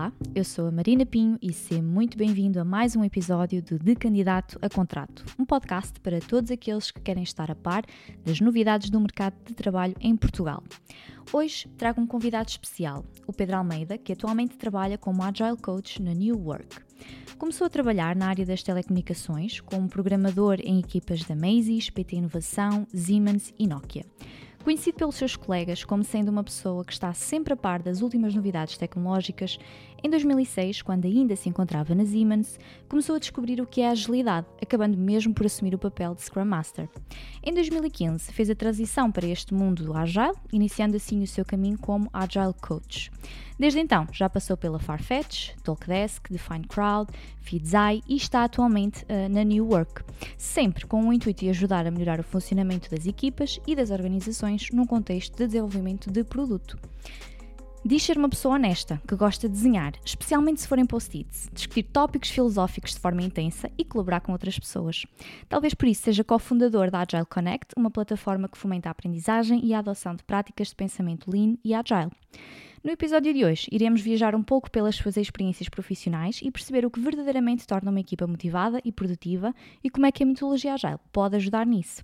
Olá, eu sou a Marina Pinho e seja muito bem-vindo a mais um episódio de Candidato a Contrato, um podcast para todos aqueles que querem estar a par das novidades do mercado de trabalho em Portugal. Hoje trago um convidado especial, o Pedro Almeida, que atualmente trabalha como Agile Coach na New Work. Começou a trabalhar na área das telecomunicações como programador em equipas da Macy's, PT Inovação, Siemens e Nokia. Conhecido pelos seus colegas como sendo uma pessoa que está sempre a par das últimas novidades tecnológicas, em 2006, quando ainda se encontrava na Siemens, começou a descobrir o que é a agilidade, acabando mesmo por assumir o papel de Scrum Master. Em 2015, fez a transição para este mundo do Agile, iniciando assim o seu caminho como Agile Coach. Desde então, já passou pela Farfetch, Talkdesk, Define Crowd, Feedzai e está atualmente na New Work, sempre com o intuito de ajudar a melhorar o funcionamento das equipas e das organizações num contexto de desenvolvimento de produto. Diz ser uma pessoa honesta, que gosta de desenhar, especialmente se forem post-its, discutir tópicos filosóficos de forma intensa e colaborar com outras pessoas. Talvez por isso seja cofundador da Agile Connect, uma plataforma que fomenta a aprendizagem e a adoção de práticas de pensamento Lean e Agile. No episódio de hoje, iremos viajar um pouco pelas suas experiências profissionais e perceber o que verdadeiramente torna uma equipa motivada e produtiva e como é que a metodologia Agile pode ajudar nisso.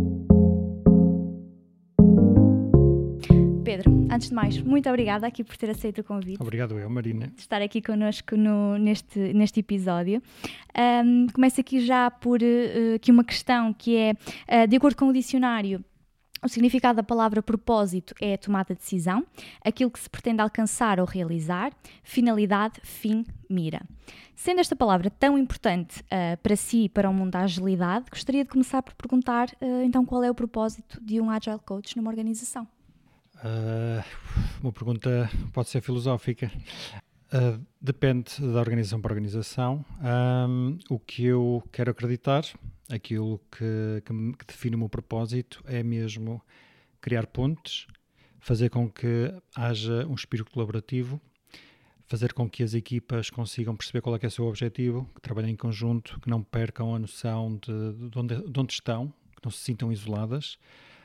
Pedro, antes de mais, muito obrigada aqui por ter aceito o convite. Obrigado eu, Marina. De estar aqui connosco neste episódio. Começo aqui já por aqui uma questão que é, de acordo com o dicionário, o significado da palavra propósito é a tomada de decisão, aquilo que se pretende alcançar ou realizar, finalidade, fim, mira. Sendo esta palavra tão importante para si e para o mundo da agilidade, gostaria de começar por perguntar então qual é o propósito de um Agile Coach numa organização? Uma pergunta pode ser filosófica. Depende da organização para organização. O que eu quero acreditar, aquilo que define o meu propósito é mesmo criar pontes, fazer com que haja um espírito colaborativo, fazer com que as equipas consigam perceber qual é que é o seu objetivo, que trabalhem em conjunto, que não percam a noção de onde estão, que não se sintam isoladas.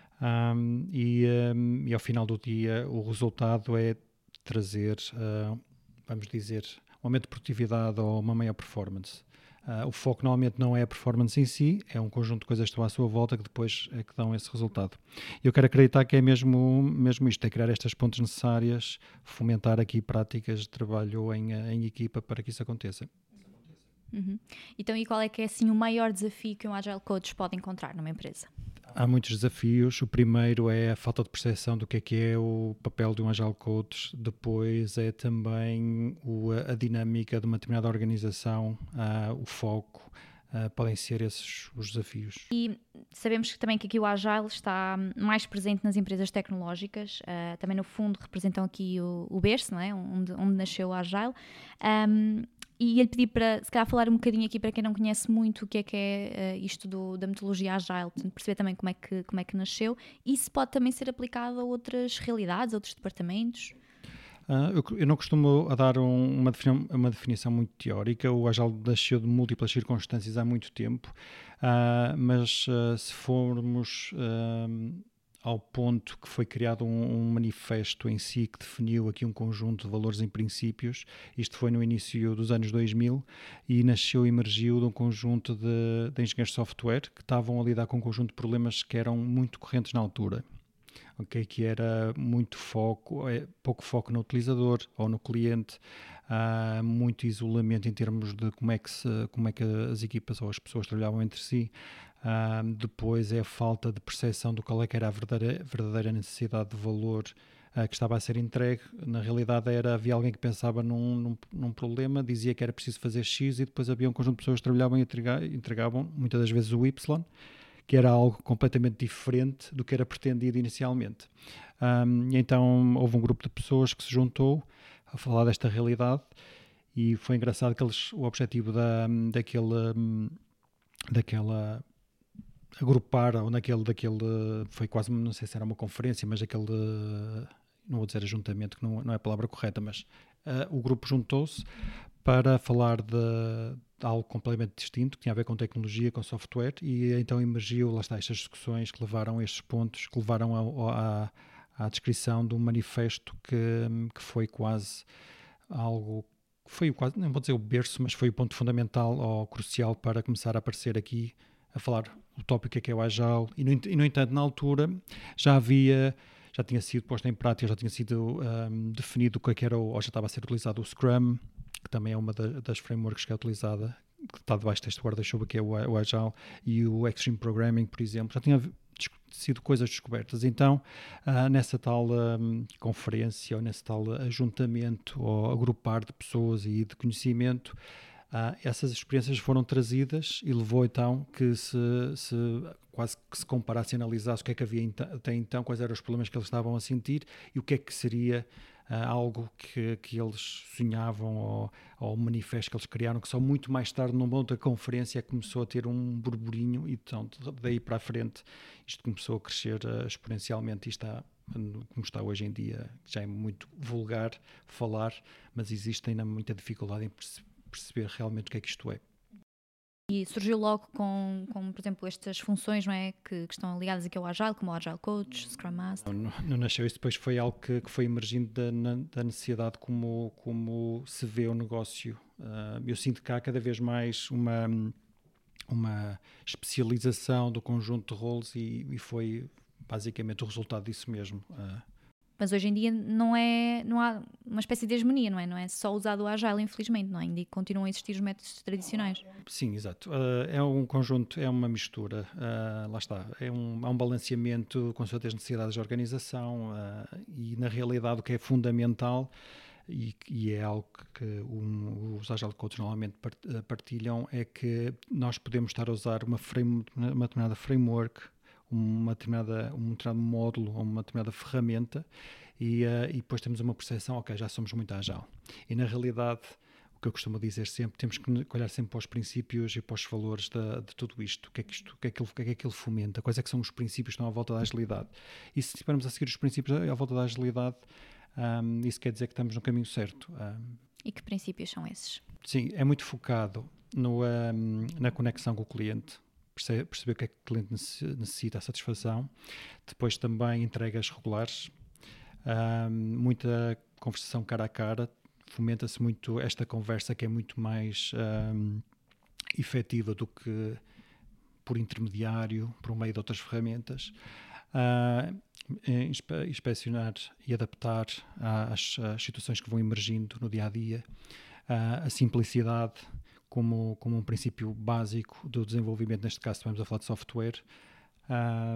E ao final do dia o resultado é trazer, vamos dizer, um aumento de produtividade ou uma maior performance. O foco normalmente não é a performance em si, é um conjunto de coisas que estão à sua volta que depois é que dão esse resultado. Eu quero acreditar que é mesmo isto, é criar estas pontes necessárias, fomentar aqui práticas de trabalho em equipa para que isso aconteça. Uhum. Então, e qual é que é assim o maior desafio que um Agile Coach pode encontrar numa empresa? Há muitos desafios. O primeiro é a falta de percepção do que é o papel de um Agile Coach. Depois é também a dinâmica de uma determinada organização, o foco. Podem ser esses os desafios. E sabemos também que aqui o Agile está mais presente nas empresas tecnológicas, também no fundo representam aqui o berço, não é? onde nasceu o Agile. E ele pedi para, se calhar, falar um bocadinho aqui para quem não conhece muito o que é isto da metodologia Agile, perceber também como é que nasceu e se pode também ser aplicado a outras realidades, a outros departamentos. Eu não costumo dar uma definição muito teórica. O Agile nasceu de múltiplas circunstâncias há muito tempo, mas se formos ao ponto que foi criado um manifesto em si que definiu aqui um conjunto de valores e princípios. Isto foi no início dos anos 2000 e emergiu de um conjunto de engenheiros de software que estavam a lidar com um conjunto de problemas que eram muito correntes na altura. Okay, que era pouco foco no utilizador ou no cliente, muito isolamento em termos de como é que as equipas ou as pessoas trabalhavam entre si. Depois é a falta de percepção do qual é que era a verdadeira necessidade de valor que estava a ser entregue. Na realidade havia alguém que pensava num problema, dizia que era preciso fazer X e depois havia um conjunto de pessoas que trabalhavam e entregavam muitas das vezes o Y, que era algo completamente diferente do que era pretendido inicialmente. Então houve um grupo de pessoas que se juntou a falar desta realidade e foi engraçado que o objetivo daquela agrupar, ou daquele foi quase, não sei se era uma conferência, mas não vou dizer ajuntamento, que não é a palavra correta, mas o grupo juntou-se para falar de algo completamente distinto, que tinha a ver com tecnologia, com software, e então emergiu, lá está, estas discussões que levaram a estes pontos, que levaram à descrição de um manifesto que foi quase algo foi quase, não vou dizer o berço, mas foi o ponto fundamental ou crucial para começar a aparecer aqui, a falar o tópico que é o Agile, e no entanto, na altura, já tinha sido posto em prática, já tinha sido definido o que era, ou já estava a ser utilizado o Scrum, que também é uma das frameworks que é utilizada, que está debaixo deste guarda-chuva, que é o Agile, e o Extreme Programming, por exemplo, já tinha sido coisas descobertas. Então, nessa tal conferência, ou nesse tal ajuntamento, ou agrupar de pessoas e de conhecimento, essas experiências foram trazidas e levou então que se quase que se comparasse e analisasse o que é que havia até então, quais eram os problemas que eles estavam a sentir e o que é que seria algo que eles sonhavam ou um manifesto que eles criaram, que só muito mais tarde, numa outra conferência, começou a ter um burburinho e então, daí para a frente isto começou a crescer exponencialmente e está, como está hoje em dia, já é muito vulgar falar, mas existe ainda muita dificuldade em perceber realmente o que é que isto é. E surgiu logo com por exemplo, estas funções, não é, que estão ligadas aqui ao Agile, como o Agile Coach, Scrum Master. Não nasceu isso, depois foi algo que foi emergindo da necessidade como se vê o negócio. Eu sinto que há cada vez mais uma especialização do conjunto de roles e foi basicamente o resultado disso mesmo. Mas hoje em dia não há uma espécie de hegemonia, não é? Não é só usado o Agile, infelizmente, não é? Ainda continuam a existir os métodos tradicionais. Sim, exato. É um conjunto, é uma mistura, lá está. Há um balanceamento com as necessidades da organização e, na realidade, o que é fundamental e é algo que os Agile Coaches normalmente partilham é que nós podemos estar a usar uma determinada framework, um determinado módulo ou uma determinada ferramenta e depois temos uma percepção, ok, já somos muito Agile. E na realidade, o que eu costumo dizer sempre, temos que olhar sempre para os princípios e para os valores de tudo isto. O que é que ele fomenta? Quais é que são os princípios que estão à volta da agilidade? E se estivermos a seguir os princípios à volta da agilidade, isso quer dizer que estamos no caminho certo. E que princípios são esses? Sim, é muito focado na conexão com o cliente, perceber o que é que o cliente necessita, a satisfação. Depois também entregas regulares, muita conversação cara a cara, fomenta-se muito esta conversa que é muito mais efetiva do que por intermediário, por meio de outras ferramentas. Inspecionar e adaptar às situações que vão emergindo no dia-a-dia, a simplicidade como um princípio básico do desenvolvimento, neste caso estamos a falar de software, a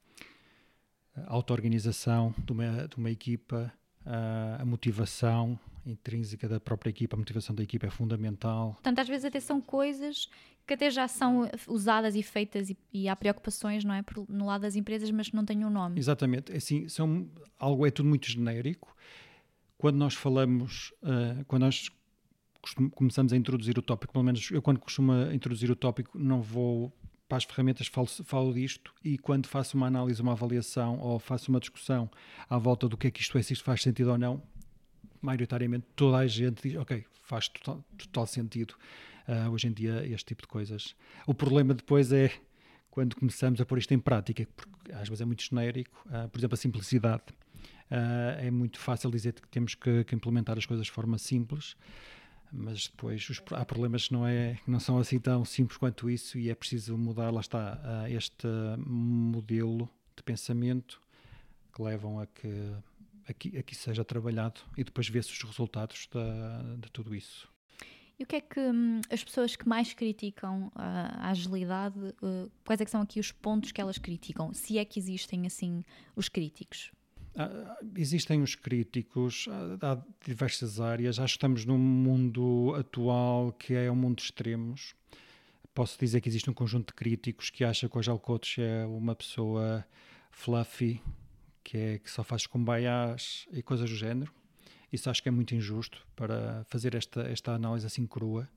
auto-organização de uma equipa, a motivação intrínseca da própria equipa, a motivação da equipa é fundamental. Portanto, às vezes até são coisas que até já são usadas e feitas e há preocupações, não é, no lado das empresas, mas que não têm um nome. Exatamente, assim, é tudo muito genérico. Quando nós falamos, quando nós começamos a introduzir o tópico, pelo menos eu quando costumo introduzir o tópico não vou para as ferramentas, falo disto e quando faço uma análise, uma avaliação ou faço uma discussão à volta do que é que isto é, se isto faz sentido ou não, maioritariamente toda a gente diz, ok, faz total sentido hoje em dia este tipo de coisas. O problema depois é quando começamos a pôr isto em prática, porque às vezes é muito genérico, por exemplo a simplicidade, é muito fácil dizer que temos que implementar as coisas de forma simples, mas depois há problemas que não são assim tão simples quanto isso e é preciso mudar, lá está, este modelo de pensamento que levam a que aqui seja trabalhado e depois vê-se os resultados de tudo isso. E o que é que as pessoas que mais criticam a agilidade, quais é que são aqui os pontos que elas criticam? Se é que existem assim os críticos? Existem os críticos, há diversas áreas. Acho que estamos num mundo atual que é um mundo de extremos. Posso dizer que existe um conjunto de críticos que acha que o Agile Coach é uma pessoa fluffy, que só faz kumbaiás e coisas do género. Isso acho que é muito injusto para fazer esta análise assim crua.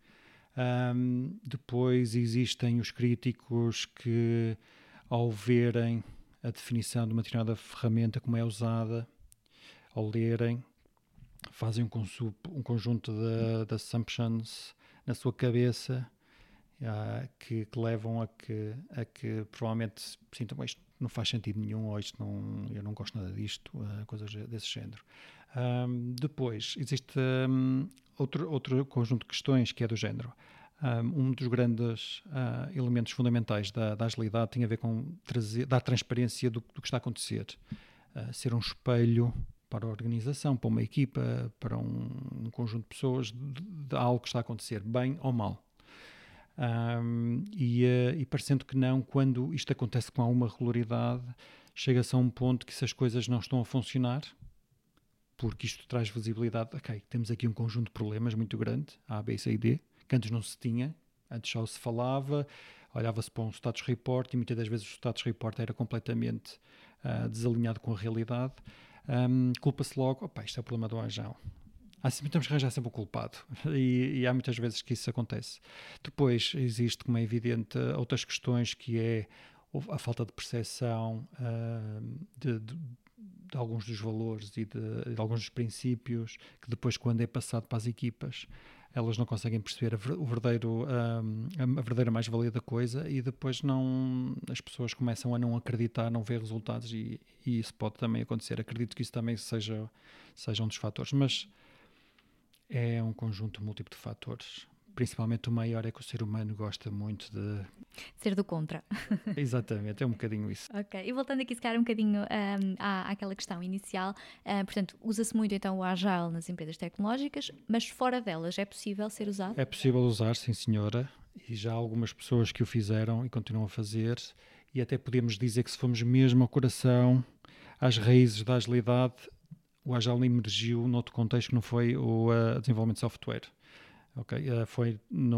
Depois existem os críticos que, ao verem a definição de uma determinada ferramenta, como é usada, ao lerem, fazem um conjunto de assumptions na sua cabeça que levam a que provavelmente sintam isto não faz sentido nenhum, ou isto não, eu não gosto nada disto, coisas desse género. Depois, existe outro conjunto de questões que é do género. Um dos grandes elementos fundamentais da agilidade tem a ver com dar transparência do que está a acontecer. Ser um espelho para a organização, para uma equipa, para um conjunto de pessoas, de algo que está a acontecer, bem ou mal. E parecendo que não, quando isto acontece com alguma regularidade, chega-se a um ponto que se as coisas não estão a funcionar, porque isto traz visibilidade, ok, temos aqui um conjunto de problemas muito grande, A, B, C e D, que antes não se tinha, antes só se falava, olhava-se para um status report e muitas das vezes o status report era completamente desalinhado com a realidade. Culpa-se logo, opa, isto é o problema do Agile. Temos que arranjar sempre o culpado e há muitas vezes que isso acontece. Depois existe, como é evidente, outras questões que é a falta de percepção de alguns dos valores e de alguns dos princípios que depois, quando é passado para as equipas, elas não conseguem perceber a verdadeira mais-valia da coisa e depois as pessoas começam a não acreditar, não ver resultados e isso pode também acontecer. Acredito que isso também seja um dos fatores, mas é um conjunto múltiplo de fatores. Principalmente o maior é que o ser humano gosta muito de... ser do contra. Exatamente, é um bocadinho isso. Ok, e voltando aqui se calhar um bocadinho àquela questão inicial, portanto, usa-se muito então o Agile nas empresas tecnológicas, mas fora delas é possível ser usado? É possível usar, sim senhora, e já há algumas pessoas que o fizeram e continuam a fazer, e até podemos dizer que se formos mesmo ao coração, às raízes da agilidade, o Agile emergiu noutro contexto que não foi o desenvolvimento de software. Okay? Foi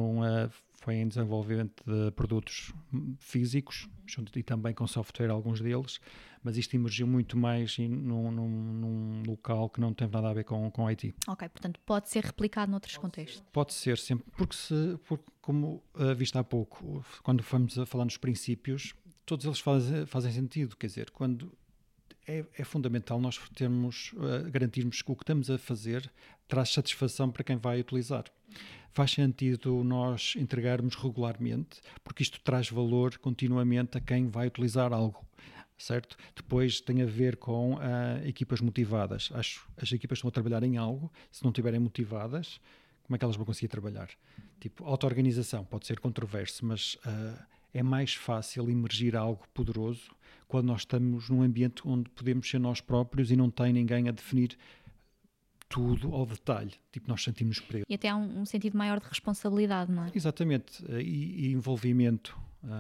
em desenvolvimento de produtos físicos e também com software, alguns deles, mas isto emergiu muito mais num local que não tem nada a ver com IT. Ok, portanto pode ser replicado noutros contextos? Pode ser sempre, porque como viste há pouco, quando fomos a falar nos princípios, todos eles fazem sentido, quer dizer, quando é fundamental nós garantirmos que o que estamos a fazer traz satisfação para quem vai utilizar. Faz sentido nós entregarmos regularmente, porque isto traz valor continuamente a quem vai utilizar algo, certo? Depois tem a ver com equipas motivadas. As equipas estão a trabalhar em algo, se não estiverem motivadas, como é que elas vão conseguir trabalhar? Tipo, auto-organização pode ser controverso, mas é mais fácil emergir algo poderoso quando nós estamos num ambiente onde podemos ser nós próprios e não tem ninguém a definir tudo ao detalhe, tipo, nós sentimos presos. E até há um sentido maior de responsabilidade, não é? Exatamente, e envolvimento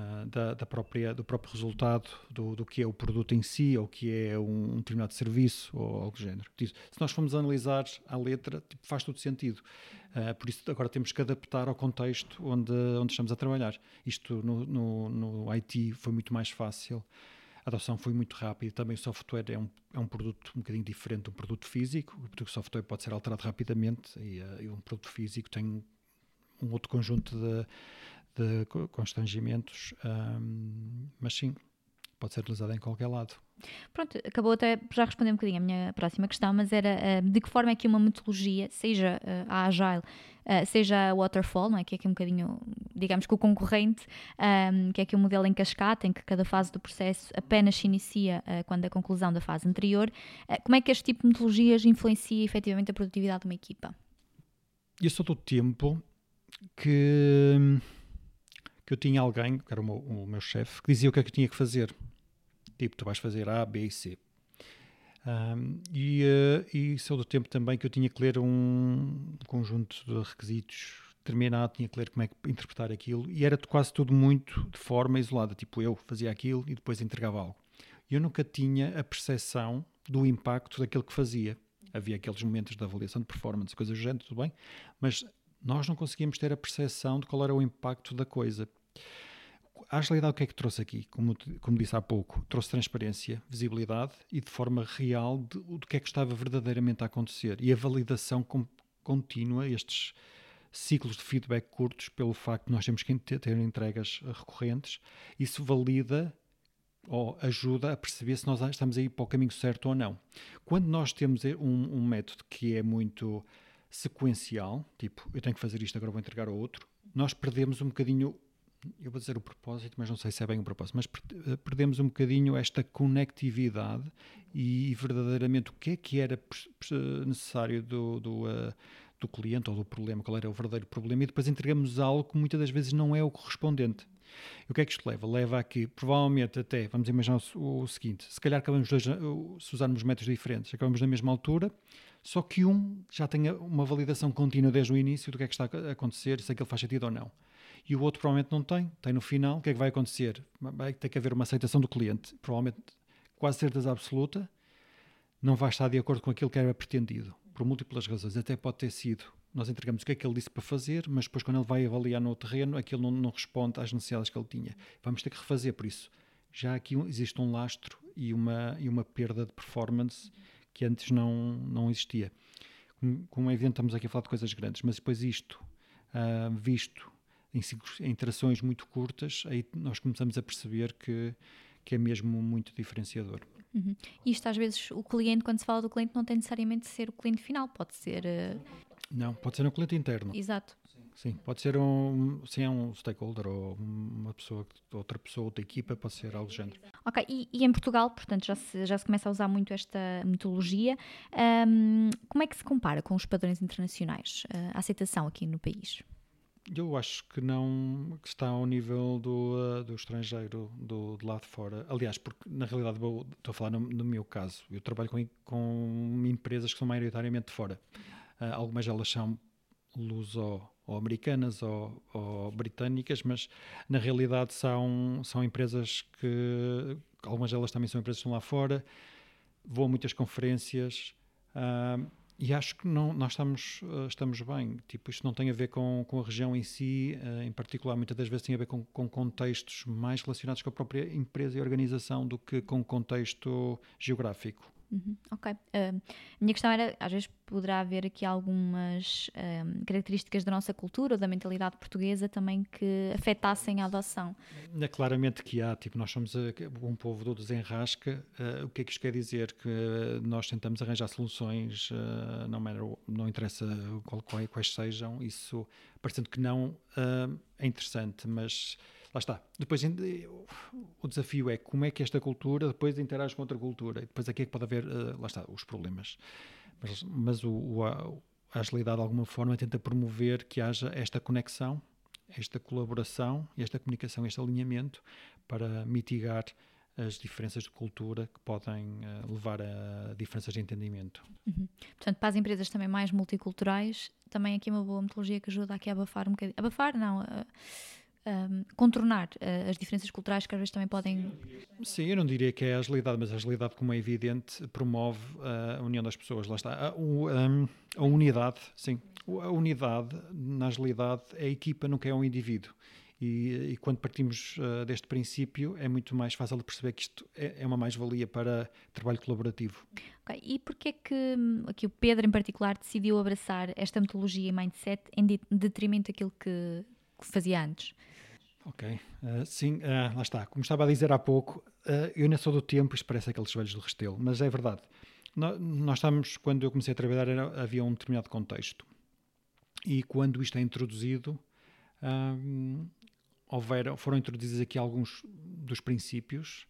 do próprio resultado do que é o produto em si, ou que é um determinado serviço, ou algo do género. Se nós formos analisar a letra, tipo, faz todo sentido. Por isso agora temos que adaptar ao contexto onde estamos a trabalhar. Isto no IT foi muito mais fácil. A adoção foi muito rápida. Também o software é um produto um bocadinho diferente de um produto físico, porque o software pode ser alterado rapidamente e um produto físico tem um outro conjunto de constrangimentos, mas sim, pode ser utilizado em qualquer lado. Pronto, acabou até por já responder um bocadinho a minha próxima questão, mas era de que forma é que uma metodologia, seja a Agile, seja a Waterfall, não é? Que é aqui um bocadinho, digamos que o concorrente, que é aqui um modelo em cascata, em que cada fase do processo apenas se inicia quando a conclusão da fase anterior, como é que este tipo de metodologias influencia efetivamente a produtividade de uma equipa? Eu sou do tempo que eu tinha alguém, que era o meu chefe, que dizia o que é que eu tinha que fazer. Tipo, tu vais fazer A, B e C. E sou do tempo também que eu tinha que ler um conjunto de requisitos determinado, tinha que ler como é que interpretar aquilo, e era quase tudo muito de forma isolada. Tipo, eu fazia aquilo e depois entregava algo. Eu nunca tinha a percepção do impacto daquilo que fazia. Havia aqueles momentos de avaliação de performance, coisas do género, tudo bem, mas nós não conseguíamos ter a percepção de qual era o impacto da coisa. A agilidade o que é que trouxe aqui? Como disse há pouco, trouxe transparência, visibilidade e de forma real do que é que estava verdadeiramente a acontecer. E a validação contínua, estes ciclos de feedback curtos, pelo facto de nós temos que ter entregas recorrentes, isso valida ou ajuda a perceber se nós estamos a ir para o caminho certo ou não. Quando nós temos um método que é muito sequencial, tipo, eu tenho que fazer isto, agora vou entregar ao outro, nós perdemos um bocadinho eu vou dizer o propósito, mas não sei se é bem o propósito, mas perdemos um bocadinho esta conectividade e verdadeiramente o que era necessário do cliente ou do problema, qual era o verdadeiro problema, e depois entregamos algo que muitas das vezes não é o correspondente. E o que é que isto leva? Leva a que, provavelmente até, vamos imaginar o seguinte, se calhar acabamos se usarmos métodos diferentes, acabamos na mesma altura, só que um já tem uma validação contínua desde o início do que é que está a acontecer, se aquilo faz sentido ou não. E o outro provavelmente não tem no final. O que é que vai acontecer? Vai ter que haver uma aceitação do cliente. Provavelmente, quase certeza absoluta, não vai estar de acordo com aquilo que era pretendido, por múltiplas razões. Até pode ter sido, nós entregamos o que é que ele disse para fazer, mas depois quando ele vai avaliar no terreno, aquilo não responde às necessidades que ele tinha. Vamos ter que refazer, por isso. Já aqui existe um lastro e uma perda de performance que antes não existia. Como é evidente, estamos aqui a falar de coisas grandes, mas depois isto, visto em interações muito curtas, aí nós começamos a perceber que é mesmo muito diferenciador. Uhum. Isto às vezes, o cliente, quando se fala do cliente, não tem necessariamente de ser o cliente final, pode ser... Não, pode ser um cliente interno. Exato. Sim, pode ser um stakeholder ou outra pessoa, outra equipa, pode ser algo do género. Ok, e em Portugal, portanto, já se começa a usar muito esta metodologia. Como é que se compara com os padrões internacionais, a aceitação aqui no país? Eu acho que não, que está ao nível do estrangeiro, do lado de fora. Aliás, porque na realidade, estou a falar no meu caso, eu trabalho com empresas que são maioritariamente de fora. Algumas delas são luso ou americanas ou britânicas, mas na realidade são empresas que, algumas delas também são empresas que estão lá fora, vou a muitas conferências, e acho que nós estamos bem. Tipo, isto não tem a ver com a região em si, em particular, muitas das vezes tem a ver com contextos mais relacionados com a própria empresa e organização do que com o contexto geográfico. Ok. A minha questão era, às vezes poderá haver aqui algumas características da nossa cultura ou da mentalidade portuguesa também que afetassem a adoção. É claramente que há, tipo, nós somos um povo do desenrasca. O que é que isto quer dizer? Que nós tentamos arranjar soluções, não interessa quais sejam, isso, parecendo que não, é interessante, mas lá está. Depois o desafio é como é que esta cultura depois interage com outra cultura, e depois aqui é que pode haver, lá está, os problemas. Mas a agilidade de alguma forma tenta promover que haja esta conexão, esta colaboração, esta comunicação, este alinhamento para mitigar as diferenças de cultura que podem levar a diferenças de entendimento. Portanto, para as empresas também mais multiculturais, também aqui é uma boa metodologia que ajuda aqui a abafar um bocadinho. Abafar, não... contornar as diferenças culturais que às vezes também podem... Sim, eu não diria que é a agilidade, mas a agilidade, como é evidente, promove a união das pessoas. Lá está. A unidade, sim. A unidade, na agilidade, é a equipa, nunca é um indivíduo. E quando partimos deste princípio, é muito mais fácil de perceber que isto é uma mais-valia para trabalho colaborativo. Okay. E porquê é que aqui o Pedro, em particular, decidiu abraçar esta metodologia e mindset em detrimento daquilo que fazia antes? Ok, sim, lá está. Como estava a dizer há pouco, eu ainda sou do tempo, isto parece aqueles velhos do Restelo, mas é verdade. Nós estamos, quando eu comecei a trabalhar, havia um determinado contexto. E quando isto é introduzido, foram introduzidos aqui alguns dos princípios,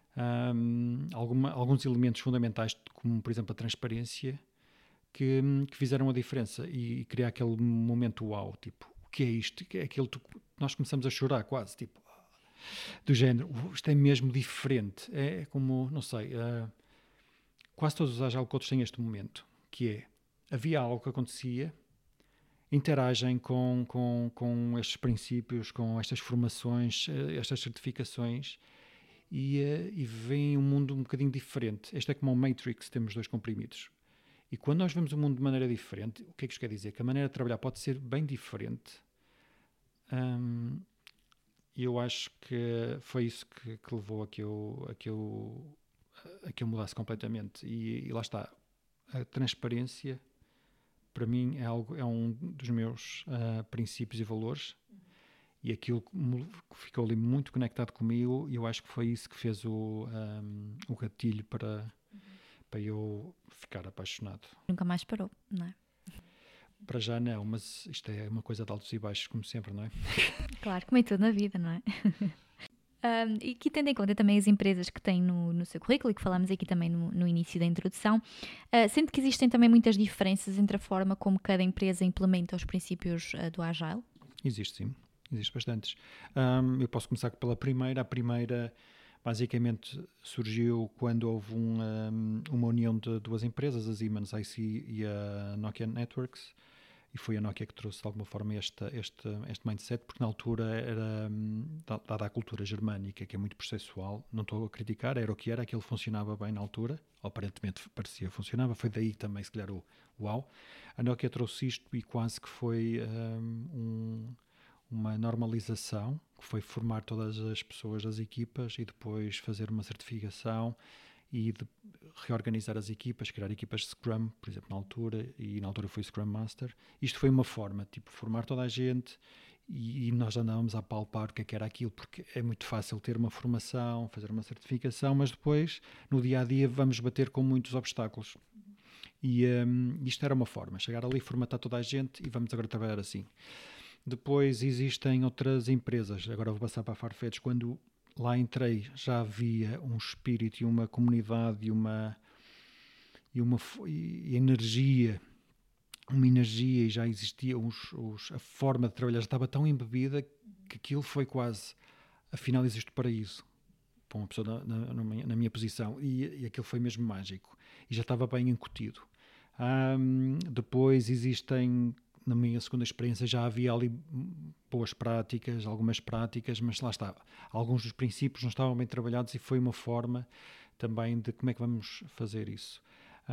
alguns elementos fundamentais, como por exemplo a transparência, que fizeram a diferença e criar aquele momento uau, tipo, o que é isto? É aquilo nós começamos a chorar quase, tipo, do género, isto é mesmo diferente. É como, não sei, quase todos os agile coaches têm este momento, que é, havia algo que acontecia, interagem com estes princípios, com estas formações, estas certificações, e veem um mundo um bocadinho diferente. Este é como um Matrix, temos dois comprimidos. E quando nós vemos o mundo de maneira diferente, o que é que isto quer dizer? Que a maneira de trabalhar pode ser bem diferente. E eu acho que foi isso que levou a que eu mudasse completamente. E lá está. A transparência, para mim, é um dos meus princípios e valores. E aquilo ficou ali muito conectado comigo, e eu acho que foi isso que fez o gatilho para eu ficar apaixonado. Nunca mais parou, não é? Para já não, mas isto é uma coisa de altos e baixos, como sempre, não é? Claro, como é tudo na vida, não é? E aqui tendo em conta também as empresas que têm no seu currículo e que falámos aqui também no início da introdução, sendo que existem também muitas diferenças entre a forma como cada empresa implementa os princípios do Agile? Existe sim, existe bastantes. Eu posso começar pela primeira. A primeira basicamente surgiu quando houve uma união de duas empresas, a Siemens IC e a Nokia Networks, e foi a Nokia que trouxe de alguma forma este mindset, porque na altura era, dada a cultura germânica, que é muito processual, não estou a criticar, era o que era, aquilo funcionava bem na altura, aparentemente parecia funcionava, foi daí também se calhar o uau. A Nokia trouxe isto e quase que foi uma normalização, que foi formar todas as pessoas das equipas e depois fazer uma certificação e reorganizar as equipas, criar equipas de Scrum, por exemplo, na altura fui Scrum Master. Isto foi uma forma, tipo, formar toda a gente e nós andávamos a palpar o que era aquilo, porque é muito fácil ter uma formação, fazer uma certificação, mas depois, no dia-a-dia, vamos bater com muitos obstáculos. E isto era uma forma, chegar ali, formatar toda a gente e vamos agora trabalhar assim. Depois existem outras empresas, agora vou passar para a Farfetch. Quando lá entrei já havia um espírito e uma comunidade e uma energia, e já existia a forma de trabalhar já estava tão embebida que aquilo foi quase, afinal existe paraíso para uma pessoa na minha posição, e aquilo foi mesmo mágico e já estava bem incutido. Depois existem, na minha segunda experiência já havia ali boas práticas, algumas práticas, mas lá está, alguns dos princípios não estavam bem trabalhados e foi uma forma também de como é que vamos fazer isso.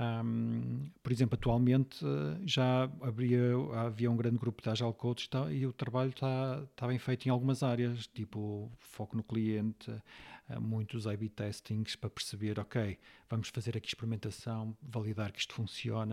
Por exemplo, atualmente já havia um grande grupo de Agile Coaches e o trabalho está bem feito em algumas áreas, tipo foco no cliente, muitos A/B testings para perceber, ok, vamos fazer aqui experimentação, validar que isto funciona,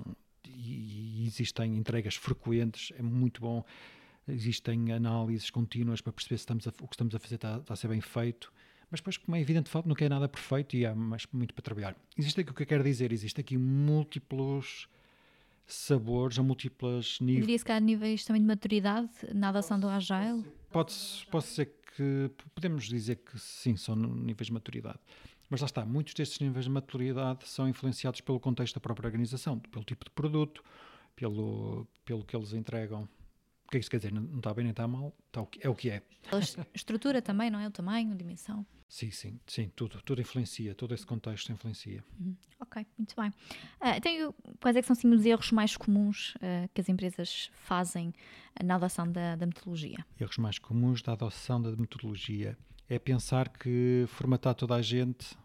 e existem entregas frequentes, é muito bom, existem análises contínuas para perceber se o que estamos a fazer está a ser bem feito. Mas depois, como é evidente, não é nada perfeito e há muito para trabalhar. Existe aqui o que eu quero dizer, existe aqui múltiplos sabores, a múltiplos níveis. Eu diria-se que há níveis também de maturidade na adoção do Agile. Posso dizer que, podemos dizer que sim, são níveis de maturidade. Mas lá está, muitos destes níveis de maturidade são influenciados pelo contexto da própria organização, pelo tipo de produto, pelo que eles entregam. O que é que isso quer dizer? Não está bem nem está mal, é o que é. A estrutura também, não é? O tamanho, a dimensão. Sim, tudo influencia, todo esse contexto influencia. Ok, muito bem. Então, quais é que são assim, os erros mais comuns que as empresas fazem na adoção da metodologia? Erros mais comuns da adoção da metodologia é pensar que formatar toda a gente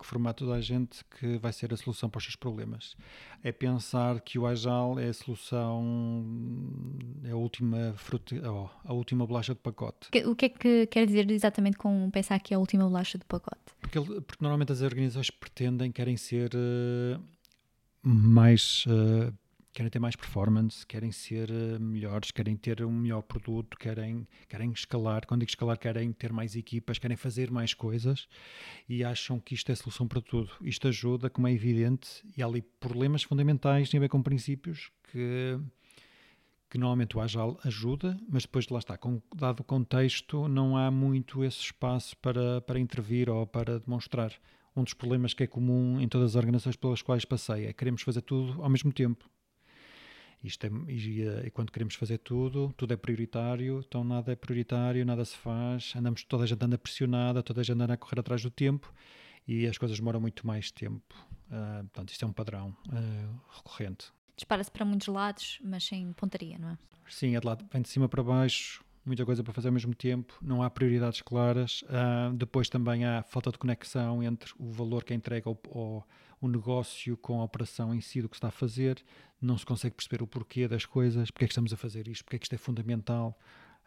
que vai ser a solução para os seus problemas. É pensar que o Agile é a solução, é a última bolacha de pacote. O que é que quer dizer exatamente com pensar que é a última bolacha de pacote? Porque normalmente as organizações querem ser querem ter mais performance, querem ser melhores, querem ter um melhor produto, querem escalar. Quando digo escalar, querem ter mais equipas, querem fazer mais coisas e acham que isto é a solução para tudo. Isto ajuda, como é evidente, e há ali problemas fundamentais, tem a ver com princípios que normalmente o Agile ajuda, mas depois lá está, dado o contexto, não há muito esse espaço para intervir ou para demonstrar. Um dos problemas que é comum em todas as organizações pelas quais passei é que queremos fazer tudo ao mesmo tempo. E quando queremos fazer tudo é prioritário, então nada é prioritário, nada se faz, toda a gente anda pressionada, toda a gente anda a correr atrás do tempo e as coisas demoram muito mais tempo. Portanto, isto é um padrão recorrente. Dispara-se para muitos lados, mas sem pontaria, não é? Sim, é de lado, vem de cima para baixo, muita coisa para fazer ao mesmo tempo, não há prioridades claras. Depois também há falta de conexão entre o valor que é entregue ao negócio com a operação em si do que se está a fazer, não se consegue perceber o porquê das coisas, porque é que estamos a fazer isto, porque é que isto é fundamental.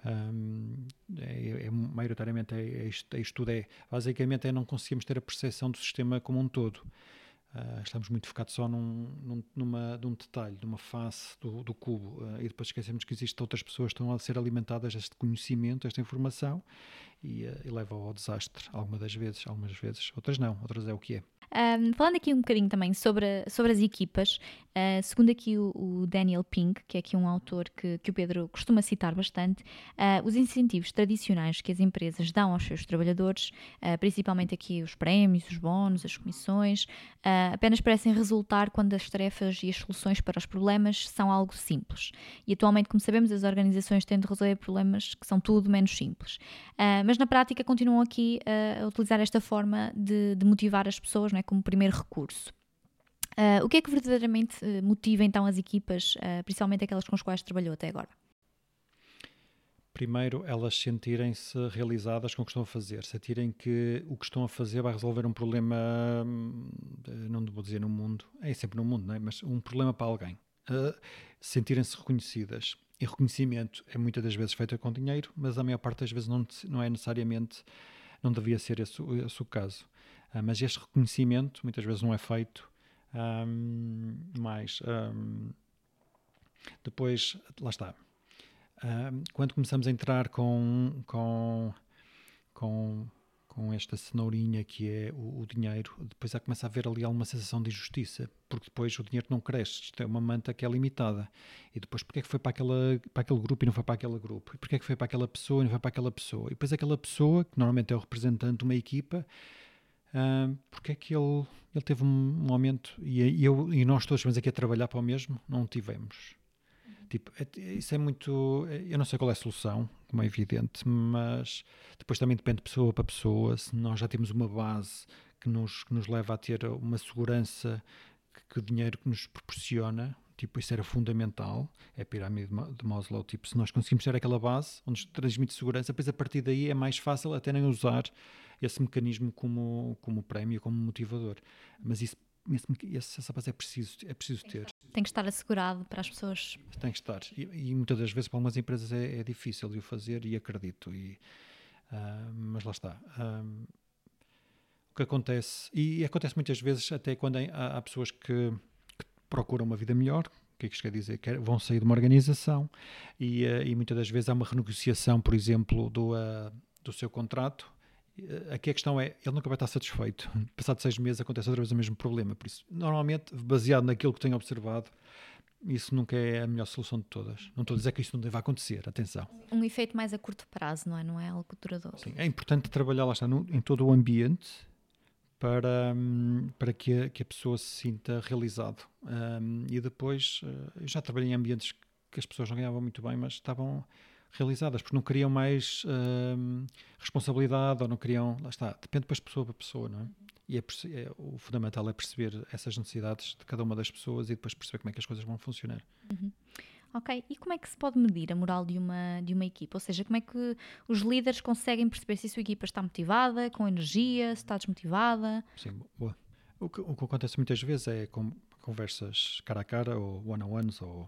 Maioritariamente basicamente não conseguimos ter a percepção do sistema como um todo. Estamos muito focados só num detalhe, numa face do cubo, e depois esquecemos que existem outras pessoas que estão a ser alimentadas deste conhecimento, desta informação, e leva ao desastre algumas vezes, outras não, outras é o que é. Falando aqui um bocadinho também sobre as equipas, Segundo aqui o Daniel Pink, que é aqui um autor que o Pedro costuma citar bastante, os incentivos tradicionais que as empresas dão aos seus trabalhadores, principalmente aqui os prémios, os bónus, as comissões, apenas parecem resultar quando as tarefas e as soluções para os problemas são algo simples. E atualmente, como sabemos, as organizações têm de resolver problemas que são tudo menos simples. Mas na prática continuam aqui a utilizar esta forma de motivar as pessoas, não é, como primeiro recurso. O que é que verdadeiramente motiva então as equipas, principalmente aquelas com as quais trabalhou até agora? Primeiro, elas sentirem-se realizadas com o que estão a fazer, sentirem que o que estão a fazer vai resolver um problema, não vou dizer no mundo, é sempre no mundo, não é? Mas um problema para alguém. Sentirem-se reconhecidas. E reconhecimento é muitas das vezes feito com dinheiro, mas a maior parte das vezes não é necessariamente, não devia ser esse o caso. Mas este reconhecimento muitas vezes não é feito. Depois, lá está. Quando começamos a entrar com esta cenourinha que é o dinheiro, depois começa a haver ali alguma sensação de injustiça, porque depois o dinheiro não cresce, isto é uma manta que é limitada, e depois porque é que foi para aquele grupo e não foi para aquele grupo, e porque é que foi para aquela pessoa e não foi para aquela pessoa, e depois aquela pessoa, que normalmente é o representante de uma equipa, porque é que ele teve um aumento e nós todos estamos aqui a trabalhar para o mesmo, não tivemos. Tipo, isso é muito... Eu não sei qual é a solução, como é evidente, mas depois também depende de pessoa para pessoa. Se nós já temos uma base que nos leva a ter uma segurança que o dinheiro que nos proporciona, tipo, isso era fundamental, é a pirâmide de Maslow. Tipo, se nós conseguimos ter aquela base onde nos transmite segurança, depois a partir daí é mais fácil até nem usar esse mecanismo como prémio, como motivador. Mas essa base é preciso ter. Tem que estar assegurado para as pessoas. Tem que estar. E muitas das vezes para algumas empresas é difícil de o fazer, e acredito. Mas lá está. O que acontece, e acontece muitas vezes até quando há pessoas que procuram uma vida melhor. O que é que isto quer dizer? Que vão sair de uma organização e muitas das vezes há uma renegociação, por exemplo, do seu contrato. Aqui a questão é, ele nunca vai estar satisfeito. Passado 6 meses acontece outra vez o mesmo problema. Por isso, normalmente, baseado naquilo que tenho observado, isso nunca é a melhor solução de todas. Não estou a dizer que isso não deve acontecer, atenção. Um efeito mais a curto prazo, não é algo duradouro. Sim, é importante trabalhar lá está, em todo o ambiente para que a pessoa se sinta realizado. E depois, eu já trabalhei em ambientes que as pessoas não ganhavam muito bem, mas estavam realizadas, porque não queriam mais responsabilidade, ou não queriam, lá está, depende depois de pessoa para pessoa, não é? E o fundamental é perceber essas necessidades de cada uma das pessoas e depois perceber como é que as coisas vão funcionar. Uhum. Ok, e como é que se pode medir a moral de uma equipa? Ou seja, como é que os líderes conseguem perceber se a sua equipa está motivada, com energia, se está desmotivada? Sim, boa. O que acontece muitas vezes é conversas cara a cara, ou one-on-ones, ou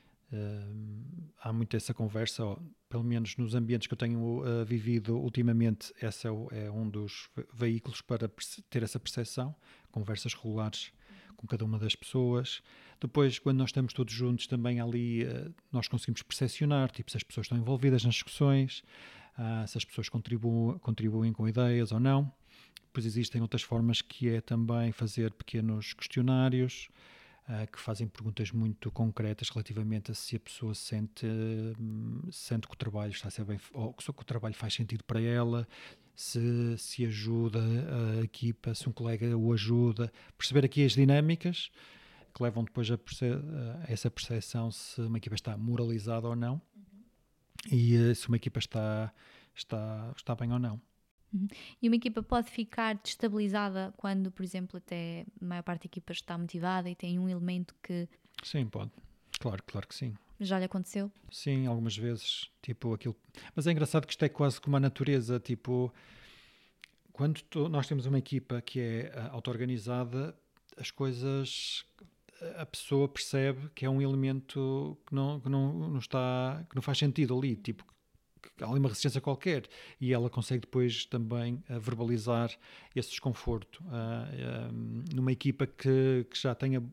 há muito essa conversa, pelo menos nos ambientes que eu tenho vivido ultimamente, esse é um dos veículos para ter essa percepção, conversas regulares com cada uma das pessoas. Depois, quando nós estamos todos juntos, também ali nós conseguimos percepcionar, tipo, se as pessoas estão envolvidas nas discussões, se as pessoas contribuem com ideias ou não. Depois existem outras formas, que é também fazer pequenos questionários, que fazem perguntas muito concretas relativamente a se a pessoa sente que o trabalho está a ser bem, ou que o trabalho faz sentido para ela, se ajuda a equipa, se um colega o ajuda. Perceber aqui as dinâmicas que levam depois a essa percepção se uma equipa está moralizada ou não, e se uma equipa está bem ou não. Uhum. E uma equipa pode ficar destabilizada quando, por exemplo, até a maior parte da equipa está motivada e tem um elemento que... Sim, pode. Claro que sim. Já lhe aconteceu? Sim, algumas vezes, tipo aquilo... Mas é engraçado que isto é quase como a natureza, tipo... Quando nós temos uma equipa que é auto-organizada, as coisas... A pessoa percebe que é um elemento que não faz sentido ali, tipo... Há ali uma resistência qualquer, e ela consegue depois também verbalizar esse desconforto numa equipa que já tenha,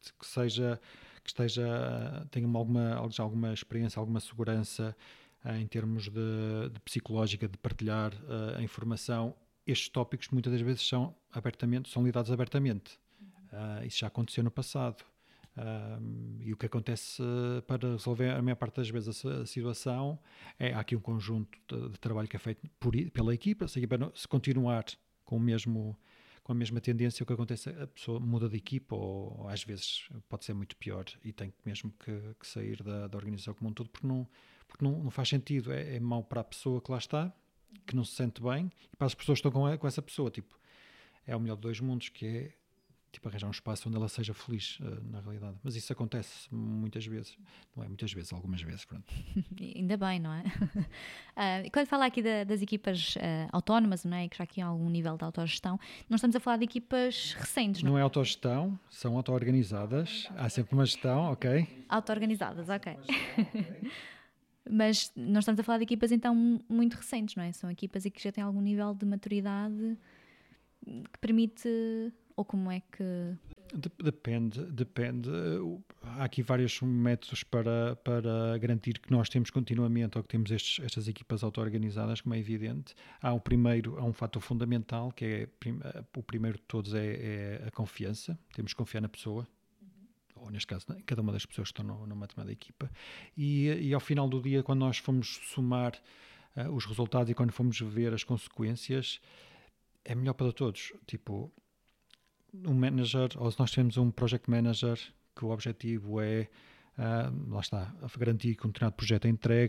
tenha alguma experiência, alguma segurança em termos de psicológica, de partilhar a informação. Estes tópicos muitas das vezes são lidados abertamente. Isso já aconteceu no passado. E o que acontece para resolver a maior parte das vezes a situação há aqui um conjunto de trabalho que é feito pela equipa. Se a equipa se continuar com a mesma tendência, o que acontece é a pessoa muda de equipa ou às vezes pode ser muito pior e tem mesmo que sair da organização como um todo porque não faz sentido. É mau para a pessoa que lá está, que não se sente bem, e para as pessoas que estão com essa pessoa. Tipo, é o melhor de dois mundos, que é tipo arranjar um espaço onde ela seja feliz, na realidade. Mas isso acontece muitas vezes. Não é muitas vezes, algumas vezes. Pronto. Ainda bem, não é? Quando fala aqui das equipas autónomas, não é? Que já aqui há algum nível de autogestão, não estamos a falar de equipas recentes, não é? Não é autogestão, são auto-organizadas. Há sempre uma gestão, ok? Auto-organizadas, ok. Mas nós estamos a falar de equipas então muito recentes, não é? São equipas que já têm algum nível de maturidade que permite, ou como é que... Depende. Há aqui vários métodos para garantir que nós temos continuamente ou que temos estas equipas auto-organizadas, como é evidente. Há um fator fundamental, que é o primeiro de todos, é a confiança. Temos que confiar na pessoa, ou neste caso, em cada uma das pessoas que estão numa determinada equipa. E ao final do dia, quando nós fomos somar os resultados e quando fomos ver as consequências, é melhor para todos. Tipo, um manager, ou se nós temos um project manager que o objetivo é lá está, garantir que um determinado projeto é entregue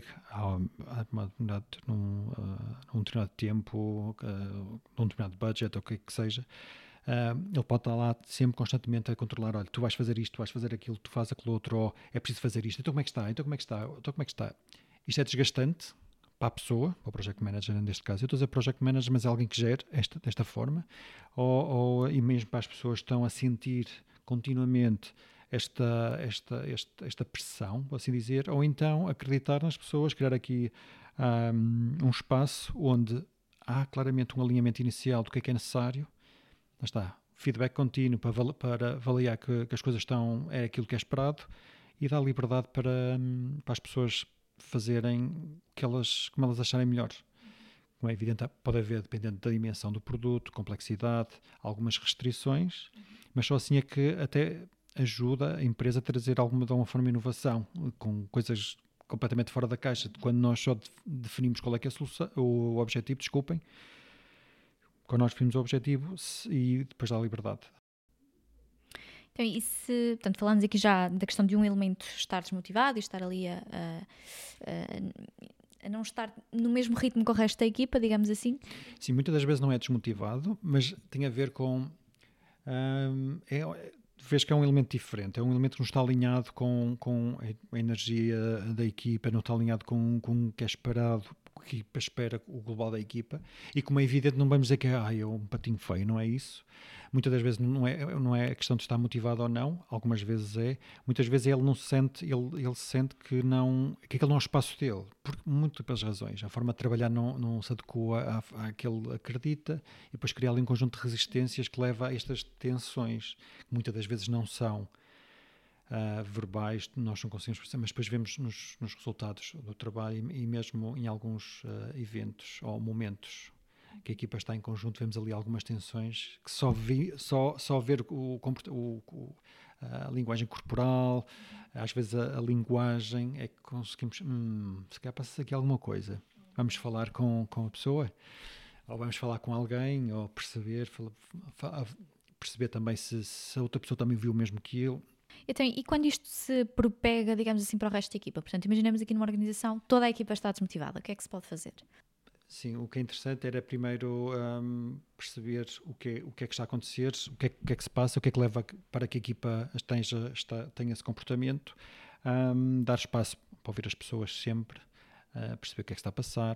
num determinado tempo, num determinado budget, ou o que seja. Ele pode estar lá sempre constantemente a controlar, olha, tu vais fazer isto, tu vais fazer aquilo, tu fazes aquilo outro, ou é preciso fazer isto, então como é que está? Isto é desgastante para a pessoa, para o project manager neste caso. Eu estou a dizer project manager, mas é alguém que gere desta forma, e mesmo para as pessoas que estão a sentir continuamente esta pressão, por assim dizer, ou então acreditar nas pessoas, criar aqui um espaço onde há claramente um alinhamento inicial do que é necessário. Lá está, feedback contínuo para avaliar que as coisas é aquilo que é esperado e dar liberdade para as pessoas fazerem como elas acharem melhor. Como é evidente, pode haver, dependendo da dimensão do produto, complexidade, algumas restrições, mas só assim é que até ajuda a empresa a trazer de alguma forma de inovação, com coisas completamente fora da caixa. Quando nós só definimos qual é que é a solução, o objetivo, desculpem, quando nós definimos o objetivo e depois dá liberdade. Então, portanto, falamos aqui já da questão de um elemento estar desmotivado e estar ali a não estar no mesmo ritmo com o resto da equipa, digamos assim. Sim, muitas das vezes não é desmotivado, mas tem a ver com... vês que é um elemento diferente, é um elemento que não está alinhado com a energia da equipa, não está alinhado com o que é esperado, o que a equipa espera, o global da equipa, e como é evidente não vamos dizer que é um patinho feio, não é isso. Muitas das vezes não é a questão de estar motivado ou não, algumas vezes é, muitas vezes ele sente que aquele não é o espaço dele, por múltiplas razões. A forma de trabalhar não se adequa àquele que ele acredita, e depois cria ali um conjunto de resistências que leva a estas tensões, que muitas das vezes não são verbais, nós não conseguimos perceber, mas depois vemos nos resultados do trabalho e mesmo em alguns eventos ou momentos que a equipa está em conjunto, vemos ali algumas tensões que só ver a linguagem corporal, às vezes a linguagem, é que conseguimos, se calhar passa aqui alguma coisa. Vamos falar com a pessoa, ou vamos falar com alguém, ou perceber também se a outra pessoa também viu o mesmo que eu. Então, e quando isto se propega, digamos assim, para o resto da equipa? Portanto, imaginemos aqui numa organização, toda a equipa está desmotivada. O que é que se pode fazer? Sim, o que é interessante era primeiro perceber o que é que está a acontecer, o que é que se passa, o que é que leva para que a equipa tenha esse comportamento, dar espaço para ouvir as pessoas sempre, perceber o que é que está a passar,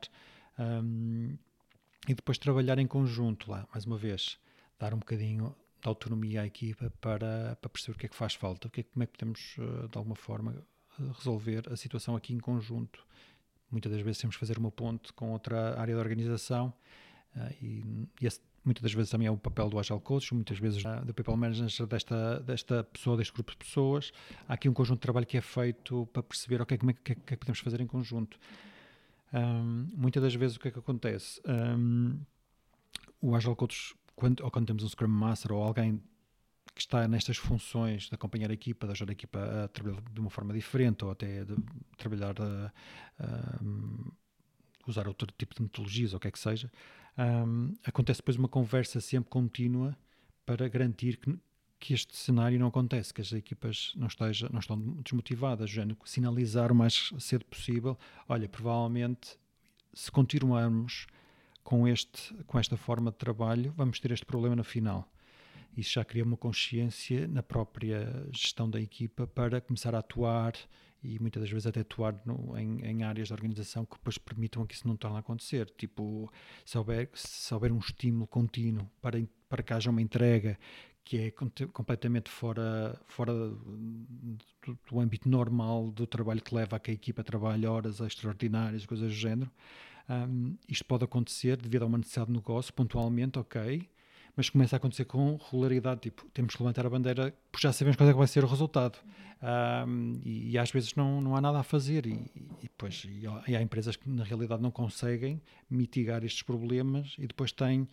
e depois trabalhar em conjunto lá, mais uma vez, dar um bocadinho de autonomia à equipa para perceber o que é que faz falta, como é que podemos, de alguma forma, resolver a situação aqui em conjunto. Muitas das vezes temos que fazer uma ponte com outra área da organização, e esse muitas das vezes também é o papel do Agile Coach, muitas vezes do People Manager desta pessoa, deste grupo de pessoas. Há aqui um conjunto de trabalho que é feito para perceber como é que podemos fazer em conjunto. Muitas das vezes o que é que acontece? O Agile Coach, quando temos um Scrum Master ou alguém que está nestas funções de acompanhar a equipa, de ajudar a equipa a trabalhar de uma forma diferente ou até de trabalhar usar outro tipo de metodologias ou o que é que seja, acontece depois uma conversa sempre contínua para garantir que este cenário não acontece, que as equipas não estão desmotivadas, sinalizar o mais cedo possível, olha, provavelmente se continuarmos com esta forma de trabalho, vamos ter este problema no final. Isso já cria uma consciência na própria gestão da equipa para começar a atuar e muitas das vezes até atuar em áreas da organização que depois permitam que isso não torne a acontecer. Tipo, se houver um estímulo contínuo para que haja uma entrega que é completamente fora do âmbito normal do trabalho que leva a que a equipa trabalhe horas extraordinárias, coisas do género, isto pode acontecer devido a uma necessidade de negócio, pontualmente, ok, mas começa a acontecer com regularidade, tipo, temos que levantar a bandeira porque já sabemos qual é que vai ser o resultado. E às vezes não há nada a fazer e há empresas que na realidade não conseguem mitigar estes problemas e depois têm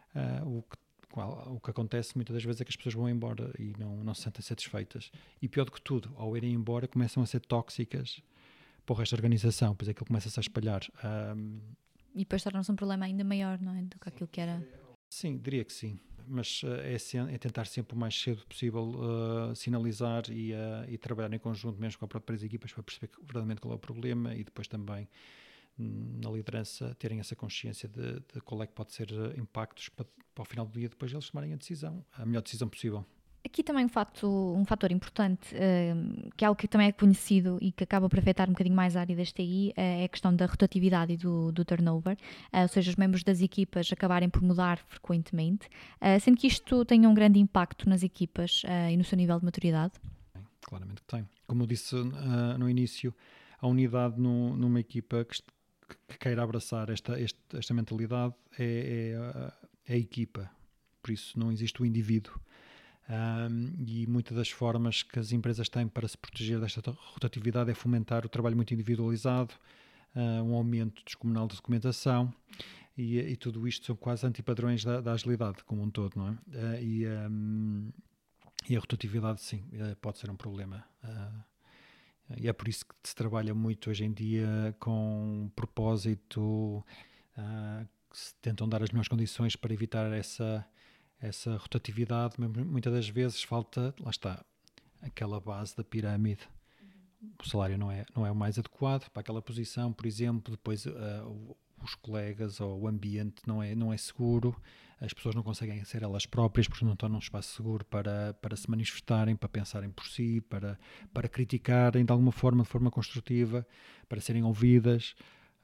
o que acontece muitas das vezes é que as pessoas vão embora e não se sentem satisfeitas. E pior do que tudo, ao irem embora começam a ser tóxicas para o resto da organização, pois aquilo começa-se a espalhar. E depois torna-se um problema ainda maior, não é? Do que aquilo que era. Sim, diria que sim. Mas é tentar sempre o mais cedo possível sinalizar e trabalhar em conjunto mesmo com as próprias equipas para perceber verdadeiramente qual é o problema e depois também na liderança terem essa consciência de qual é que pode ser impactos para o final do dia depois eles tomarem a melhor decisão possível. Aqui também um fator importante, que é algo que também é conhecido e que acaba por afetar um bocadinho mais a área das TI, é a questão da rotatividade e do turnover, ou seja, os membros das equipas acabarem por mudar frequentemente, sendo que isto tem um grande impacto nas equipas e no seu nível de maturidade. Claramente que tem. Como eu disse no início, a unidade numa equipa que queira abraçar esta mentalidade é a equipa, por isso não existe o indivíduo. E muitas das formas que as empresas têm para se proteger desta rotatividade é fomentar o trabalho muito individualizado, um aumento descomunal de documentação e tudo isto são quase antipadrões da agilidade como um todo, não é? E a rotatividade, sim, pode ser um problema. E é por isso que se trabalha muito hoje em dia com propósito, que se tentam dar as melhores condições para evitar essa rotatividade, mas muitas das vezes falta, lá está, aquela base da pirâmide. O salário não é o mais adequado para aquela posição, por exemplo, depois os colegas ou o ambiente não é seguro, as pessoas não conseguem ser elas próprias porque não estão num espaço seguro para se manifestarem, para pensarem por si, para criticarem de alguma forma, de forma construtiva, para serem ouvidas,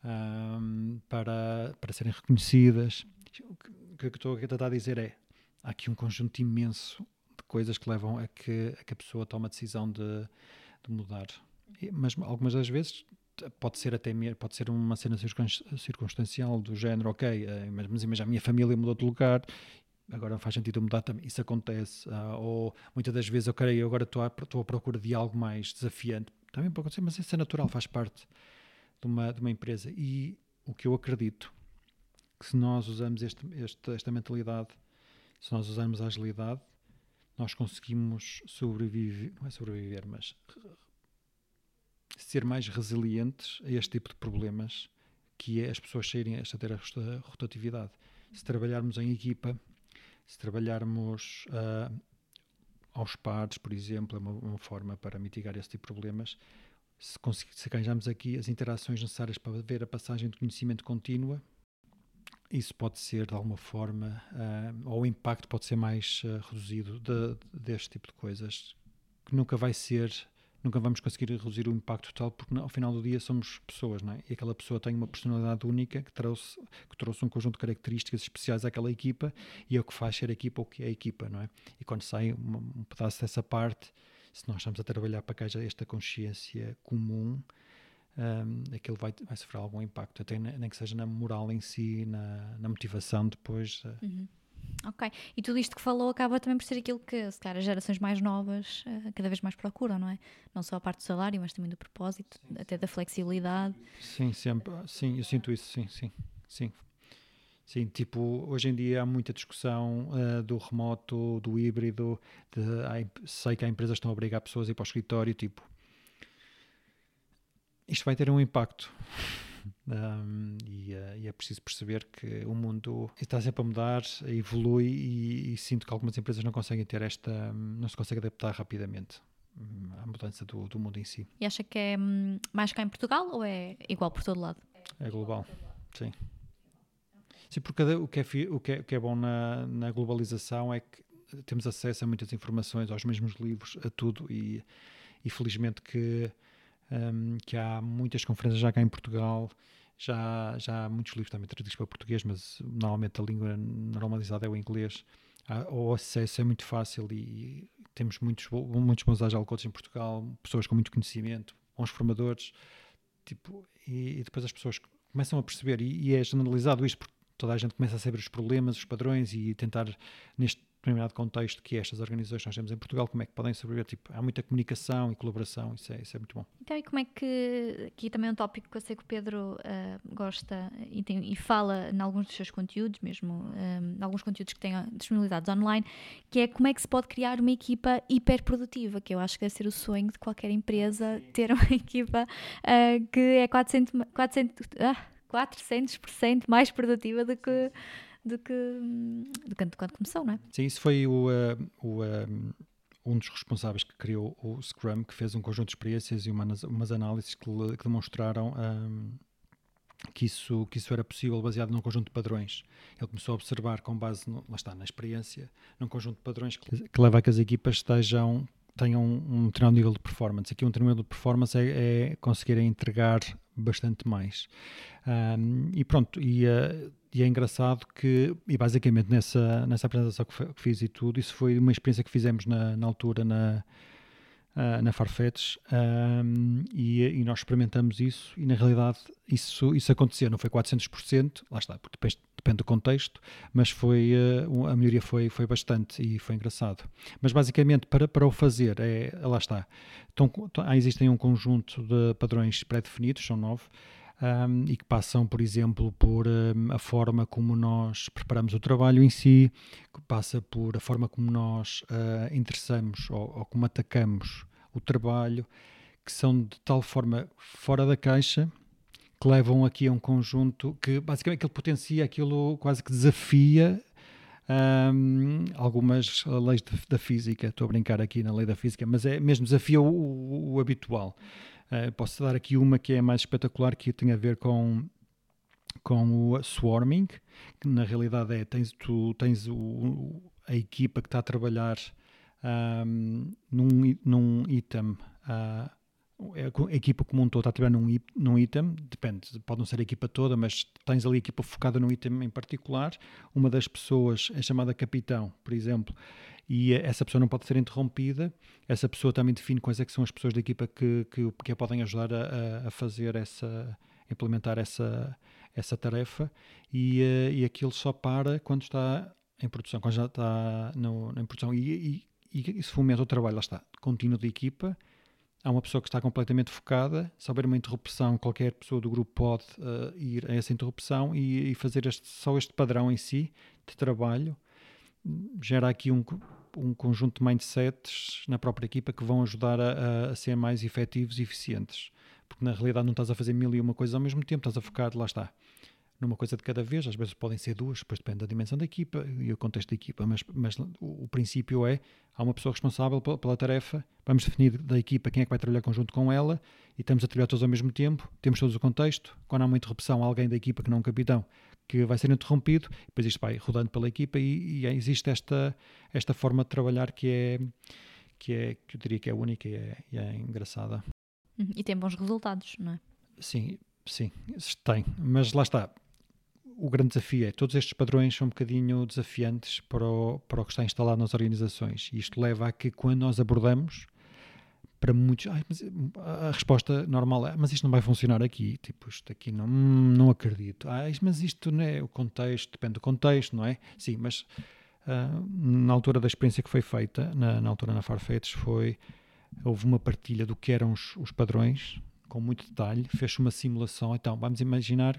para serem reconhecidas. O que eu estou a tentar dizer é, há aqui um conjunto imenso de coisas que levam a que a pessoa tome a decisão de mudar. Mas algumas das vezes pode ser uma cena circunstancial do género, ok, mas imagina, a minha família mudou de lugar, agora não faz sentido mudar também. Isso acontece. Ou muitas das vezes, ok, eu agora estou à procura de algo mais desafiante. Também pode acontecer, mas isso é natural, faz parte de uma empresa. E o que eu acredito, que se nós usamos esta mentalidade, se nós usarmos a agilidade, nós conseguimos sobreviver, mas ser mais resilientes a este tipo de problemas, que é as pessoas saírem a ter a rotatividade. Se trabalharmos em equipa, se trabalharmos aos pares, por exemplo, é uma forma para mitigar esse tipo de problemas. Se arranjarmos aqui as interações necessárias para ver a passagem de conhecimento contínua, isso pode ser de alguma forma, ou o impacto pode ser mais reduzido deste tipo de coisas, que nunca vamos conseguir reduzir o impacto total, porque ao final do dia somos pessoas, não é? E aquela pessoa tem uma personalidade única que trouxe um conjunto de características especiais àquela equipa e é o que faz ser a equipa o que é a equipa, não é? E quando sai um pedaço dessa parte, se nós estamos a trabalhar para que haja esta consciência comum, aquilo vai sofrer algum impacto, até nem que seja na moral em si, na motivação depois. Ok, e tudo isto que falou acaba também por ser aquilo que, se calhar, as gerações mais novas cada vez mais procuram, não é? Não só a parte do salário, mas também do propósito, até da flexibilidade. Sim, sempre. Sim, eu sinto isso, sim. Sim, tipo, hoje em dia há muita discussão do remoto, do híbrido, sei que há empresas que estão a obrigar pessoas a ir para o escritório, tipo, isto vai ter um impacto. E é preciso perceber que o mundo está sempre a mudar, evolui e sinto que algumas empresas não conseguem ter não se conseguem adaptar rapidamente à mudança do mundo em si. E acha que é mais cá em Portugal ou é igual por todo lado? É global, sim. Sim, porque o que é bom na globalização é que temos acesso a muitas informações, aos mesmos livros, a tudo e felizmente que há muitas conferências já cá em Portugal, já há muitos livros também traduzidos para português, mas normalmente a língua normalizada é o inglês. O acesso é muito fácil e temos muitos bons agile coaches em Portugal, pessoas com muito conhecimento, bons formadores, tipo, e depois as pessoas começam a perceber e é generalizado isto porque toda a gente começa a saber os problemas, os padrões e tentar, neste determinado contexto que estas organizações que nós temos em Portugal, como é que podem sobreviver? Tipo, há muita comunicação e colaboração, isso é muito bom. Então, e como é que, aqui também é um tópico que eu sei que o Pedro gosta e fala em alguns dos seus conteúdos, mesmo em alguns conteúdos que têm disponibilizados online, que é como é que se pode criar uma equipa hiperprodutiva, que eu acho que deve ser o sonho de qualquer empresa, ter uma equipa que é 400% mais produtiva do que quando começou, não é? Sim, isso foi um dos responsáveis que criou o Scrum, que fez um conjunto de experiências e umas análises que demonstraram que isso era possível baseado num conjunto de padrões. Ele começou a observar com base, na experiência, num conjunto de padrões que leva a que as equipas tenham um determinado nível de performance. Aqui um determinado nível de performance é conseguirem entregar bastante mais. E pronto, e é engraçado que, e basicamente nessa apresentação que fiz e tudo, isso foi uma experiência que fizemos na altura na Farfetch, e nós experimentamos isso e na realidade isso aconteceu, não foi 400%, lá está, porque depende do contexto, mas a melhoria foi bastante e foi engraçado. Mas basicamente para o fazer, lá está, existem um conjunto de padrões pré-definidos, são 9, e que passam, por exemplo, por a forma como nós preparamos o trabalho em si, que passa por a forma como nós interessamos ou como atacamos o trabalho, que são de tal forma fora da caixa, que levam aqui a um conjunto que basicamente aquilo potencia, aquilo quase que desafia algumas leis da física. Estou a brincar aqui na lei da física, mas mesmo desafia o habitual. Posso dar aqui uma que é mais espetacular, que tem a ver com o swarming, que na realidade tens a equipa que está a trabalhar num item, a equipa como um todo está a trabalhar num item, depende, pode não ser a equipa toda, mas tens ali a equipa focada num item em particular. Uma das pessoas é chamada capitão, por exemplo, e essa pessoa não pode ser interrompida. Essa pessoa também define quais é que são as pessoas da equipa que a podem ajudar a fazer implementar essa tarefa, e aquilo só para quando está em produção, quando já está em produção, e isso fomenta o trabalho, lá está, contínuo de equipa. Há uma pessoa que está completamente focada, se houver uma interrupção, qualquer pessoa do grupo pode ir a essa interrupção e fazer só este padrão em si de trabalho. Gera aqui um conjunto de mindsets na própria equipa que vão ajudar a ser mais efetivos e eficientes. Porque na realidade não estás a fazer 1001 coisas ao mesmo tempo, estás a focar, lá está, numa coisa de cada vez. Às vezes podem ser duas, depois depende da dimensão da equipa e o contexto da equipa, mas o princípio há uma pessoa responsável pela tarefa, vamos definir da equipa quem é que vai trabalhar conjunto com ela e estamos a trabalhar todos ao mesmo tempo, temos todos o contexto. Quando há uma interrupção, há alguém da equipa que não é um capitão que vai ser interrompido, depois isto vai rodando pela equipa e existe esta forma de trabalhar que eu diria que é única e é engraçada. E tem bons resultados, não é? Sim, tem, mas lá está. O grande desafio todos estes padrões são um bocadinho desafiantes para o que está instalado nas organizações, e isto leva a que quando nós abordamos, para muitos, mas a resposta normal mas isto não vai funcionar aqui, tipo, isto aqui não acredito, mas isto não é o contexto, depende do contexto, não é? Sim, mas na altura da experiência que foi feita, na altura na Farfetch, houve uma partilha do que eram os padrões, com muito detalhe, fez-se uma simulação. Então, vamos imaginar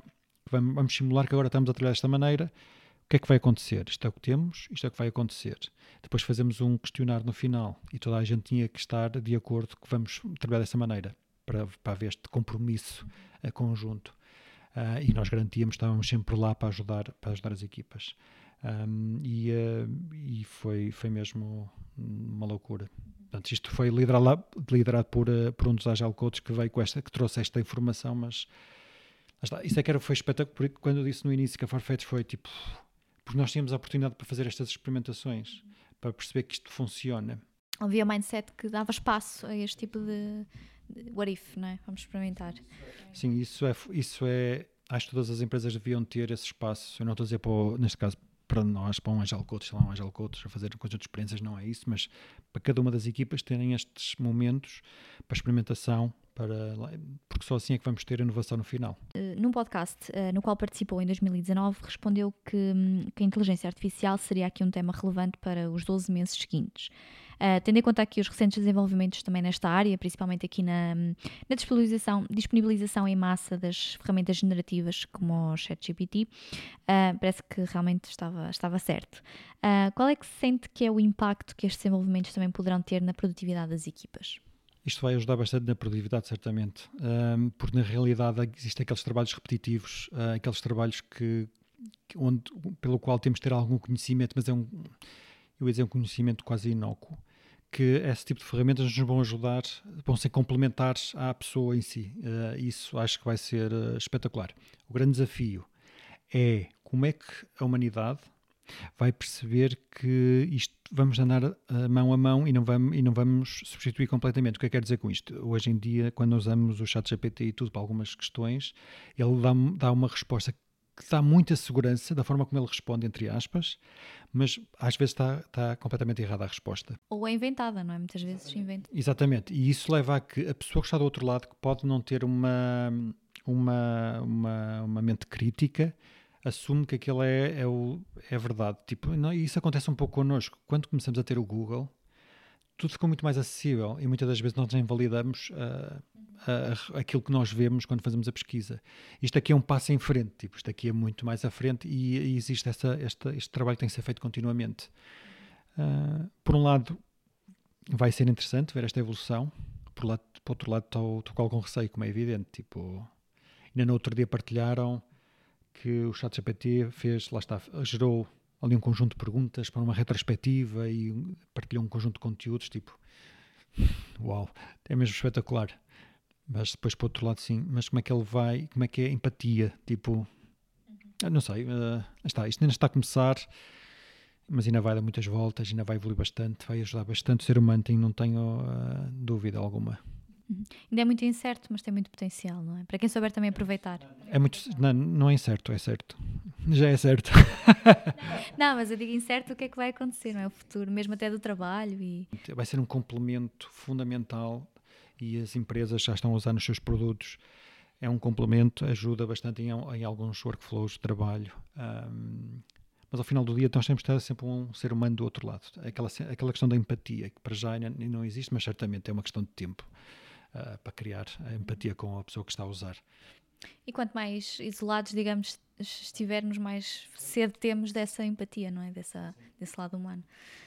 vamos simular que agora estamos a trabalhar desta maneira. O que é que vai acontecer? Isto é o que temos, isto é o que vai acontecer. Depois fazemos um questionário no final e toda a gente tinha que estar de acordo que vamos trabalhar dessa maneira, para haver este compromisso conjunto. E nós garantíamos, estávamos sempre lá para ajudar as equipas. E foi mesmo uma loucura. Portanto, isto foi liderado por um dos Agile Coaches que trouxe esta informação, mas isso é que foi espetacular. Quando eu disse no início que a Farfetch foi tipo, porque nós tínhamos a oportunidade para fazer estas experimentações, para perceber que isto funciona. Havia um mindset que dava espaço a este tipo de what if, não é? Vamos experimentar. Sim, isso é, acho que todas as empresas deviam ter esse espaço. Eu não estou a dizer, neste caso, para nós, para um Agile Coach, sei lá, um Agile Coach a fazer um conjunto de experiências, não é isso, mas para cada uma das equipas terem estes momentos para experimentação, porque só assim é que vamos ter inovação no final. Num podcast no qual participou em 2019, respondeu que a inteligência artificial seria aqui um tema relevante para os 12 meses seguintes. Tendo em conta aqui os recentes desenvolvimentos também nesta área, principalmente aqui na disponibilização em massa das ferramentas generativas como o ChatGPT, parece que realmente estava certo. Qual é que se sente que é o impacto que estes desenvolvimentos também poderão ter na produtividade das equipas? Isto vai ajudar bastante na produtividade, certamente, porque na realidade existem aqueles trabalhos repetitivos, aqueles trabalhos pelo qual temos de ter algum conhecimento, mas eu ia dizer um conhecimento quase inócuo, que esse tipo de ferramentas nos vão ajudar, vão ser complementares à pessoa em si. Isso acho que vai ser espetacular. O grande desafio é como é que a humanidade vai perceber que isto vamos andar mão a mão e não vamos substituir completamente. O que é que quer dizer com isto? Hoje em dia, quando usamos o ChatGPT e tudo para algumas questões, ele dá uma resposta que dá muita segurança da forma como ele responde, entre aspas, mas às vezes está completamente errada a resposta. Ou é inventada, não é? Muitas vezes se inventa. Exatamente. E isso leva a que a pessoa que está do outro lado, que pode não ter uma mente crítica, assume que aquilo é verdade. Tipo, não, isso acontece um pouco connosco. Quando começamos a ter o Google, tudo ficou muito mais acessível e muitas das vezes nós nem validamos aquilo que nós vemos quando fazemos a pesquisa. Isto aqui é um passo em frente, tipo, isto aqui é muito mais à frente e existe este trabalho que tem que ser feito continuamente. Por um lado, vai ser interessante ver esta evolução. Por outro lado, estou com algum receio, como é evidente. Tipo, ainda no outro dia partilharam que o ChatGPT gerou ali um conjunto de perguntas para uma retrospectiva e partilhou um conjunto de conteúdos, tipo, uau, é mesmo espetacular. Mas depois, por outro lado, sim, mas como é que ele vai, como é que é a empatia, tipo, não sei, isto ainda está a começar, mas ainda vai dar muitas voltas, ainda vai evoluir bastante, vai ajudar bastante o ser humano, não tenho dúvida alguma. Ainda é muito incerto, mas tem muito potencial, não é? Para quem souber também aproveitar. Não é incerto, é certo. Já é certo. Não, mas eu digo incerto o que é que vai acontecer, não é? O futuro, mesmo até do trabalho. Vai ser um complemento fundamental e as empresas já estão a usar nos seus produtos. É um complemento, ajuda bastante em alguns workflows de trabalho. Mas ao final do dia nós temos que ter sempre um ser humano do outro lado. Aquela questão da empatia, que para já ainda não existe, mas certamente é uma questão de tempo para criar a empatia com a pessoa que está a usar. E quanto mais isolados, digamos, estivermos, mais cedo temos dessa empatia, não é? Desse lado humano.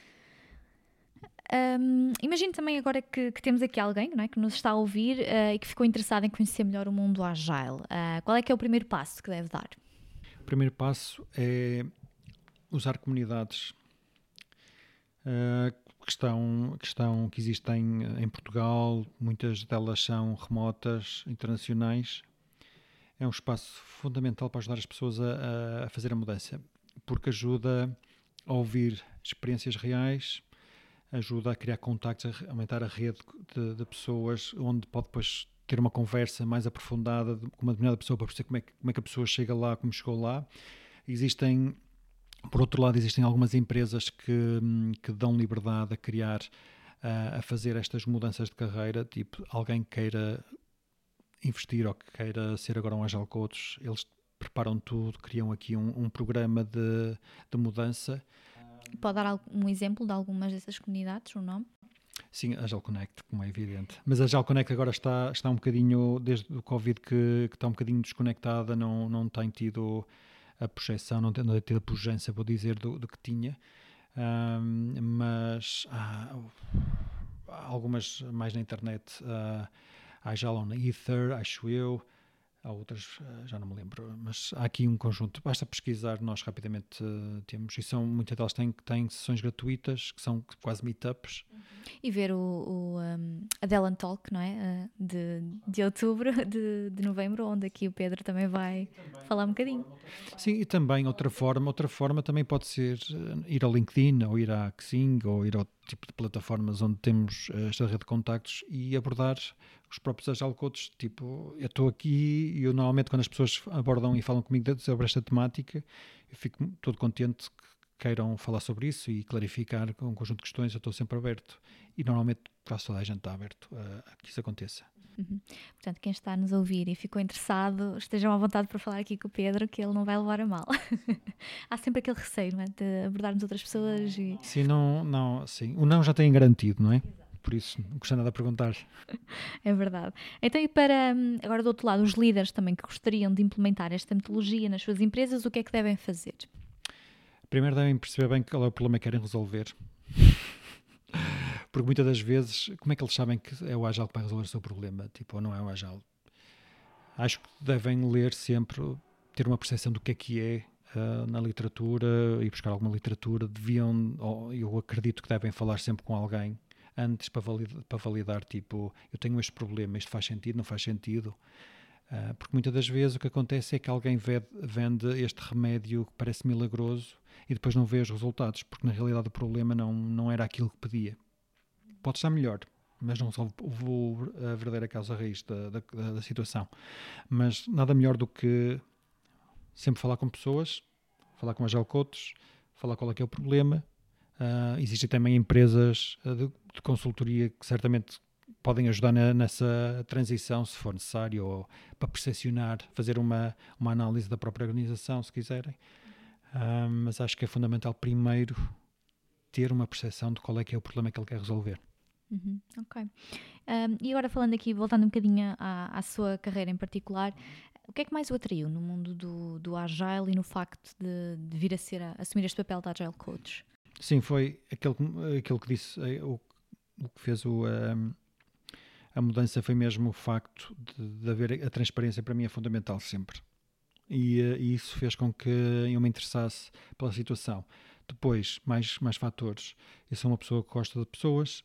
Imagino também agora que temos aqui alguém, não é? Que nos está a ouvir e que ficou interessado em conhecer melhor o mundo Agile. Qual é que é o primeiro passo que deve dar? O primeiro passo é usar comunidades que existem em Portugal, muitas delas são remotas, internacionais. É um espaço fundamental para ajudar as pessoas a fazer a mudança, porque ajuda a ouvir experiências reais, ajuda a criar contactos, a aumentar a rede de pessoas, onde pode depois ter uma conversa mais aprofundada com uma determinada pessoa para perceber como é que a pessoa chega lá, como chegou lá. Por outro lado, existem algumas empresas que dão liberdade a criar, a fazer estas mudanças de carreira, tipo alguém que queira investir ou que queira ser agora um Agile Coach, eles preparam tudo, criam aqui um programa de mudança. Pode dar um exemplo de algumas dessas comunidades, um nome? Sim, a Agile Connect, como é evidente. Mas a Agile Connect agora está um bocadinho, desde o Covid, que está um bocadinho desconectada, não tem tido a projeção, não tem tido a pujança, vou dizer, do que tinha. Mas há algumas mais na internet, há Agile on Ether, acho eu. Há outras, já não me lembro, mas há aqui um conjunto. Basta pesquisar, nós rapidamente temos, e muitas delas têm sessões gratuitas, que são quase meetups. E ver a Dell Talk, não é? De outubro, de novembro, onde aqui o Pedro também vai falar um bocadinho. Sim, e também outra forma também pode ser ir ao LinkedIn, ou ir à Xing, ou ir ao tipo de plataformas onde temos esta rede de contactos e abordar os próprios Agile Coaches. Tipo, eu estou aqui e eu normalmente quando as pessoas abordam e falam comigo sobre esta temática, eu fico todo contente que queiram falar sobre isso e clarificar com um conjunto de questões. Eu estou sempre aberto e normalmente quase toda a gente está aberto a que isso aconteça. Portanto, quem está a nos ouvir e ficou interessado, estejam à vontade para falar aqui com o Pedro, que ele não vai levar a mal. Há sempre aquele receio, não é? De abordarmos outras pessoas e... Sim, sim. O não já tem garantido, não é? Por isso, não custa nada a perguntar. É verdade. Então, e para, agora do outro lado, os líderes também que gostariam de implementar esta metodologia nas suas empresas, o que é que devem fazer? Primeiro devem perceber bem qual é o problema que querem resolver. Porque muitas das vezes, como é que eles sabem que é o Agile que vai resolver o seu problema? Tipo, ou não é o Agile? Acho que devem ler sempre, ter uma percepção do que é na literatura e buscar alguma literatura. Eu acredito que devem falar sempre com alguém antes para validar, tipo, eu tenho este problema, isto faz sentido, não faz sentido? Porque muitas das vezes o que acontece é que alguém vende este remédio que parece milagroso e depois não vê os resultados, porque na realidade o problema não era aquilo que pedia. Pode estar melhor, mas não resolve a verdadeira causa raiz da situação. Mas nada melhor do que sempre falar com pessoas, falar com Agile Coaches, falar qual é que é o problema. Existem também empresas de consultoria que certamente podem ajudar nessa transição, se for necessário, ou para percepcionar, fazer uma análise da própria organização, se quiserem. Mas acho que é fundamental primeiro ter uma percepção de qual é que é o problema que ele quer resolver. Ok. E agora falando aqui, voltando um bocadinho à sua carreira em particular, o que é que mais o atraiu no mundo do Agile e no facto de vir a assumir este papel de Agile Coach? Sim, foi aquele que disse, o que fez a mudança foi mesmo o facto de haver a transparência. Para mim é fundamental sempre. E isso fez com que eu me interessasse pela situação. Depois, mais fatores. Eu sou uma pessoa que gosta de pessoas.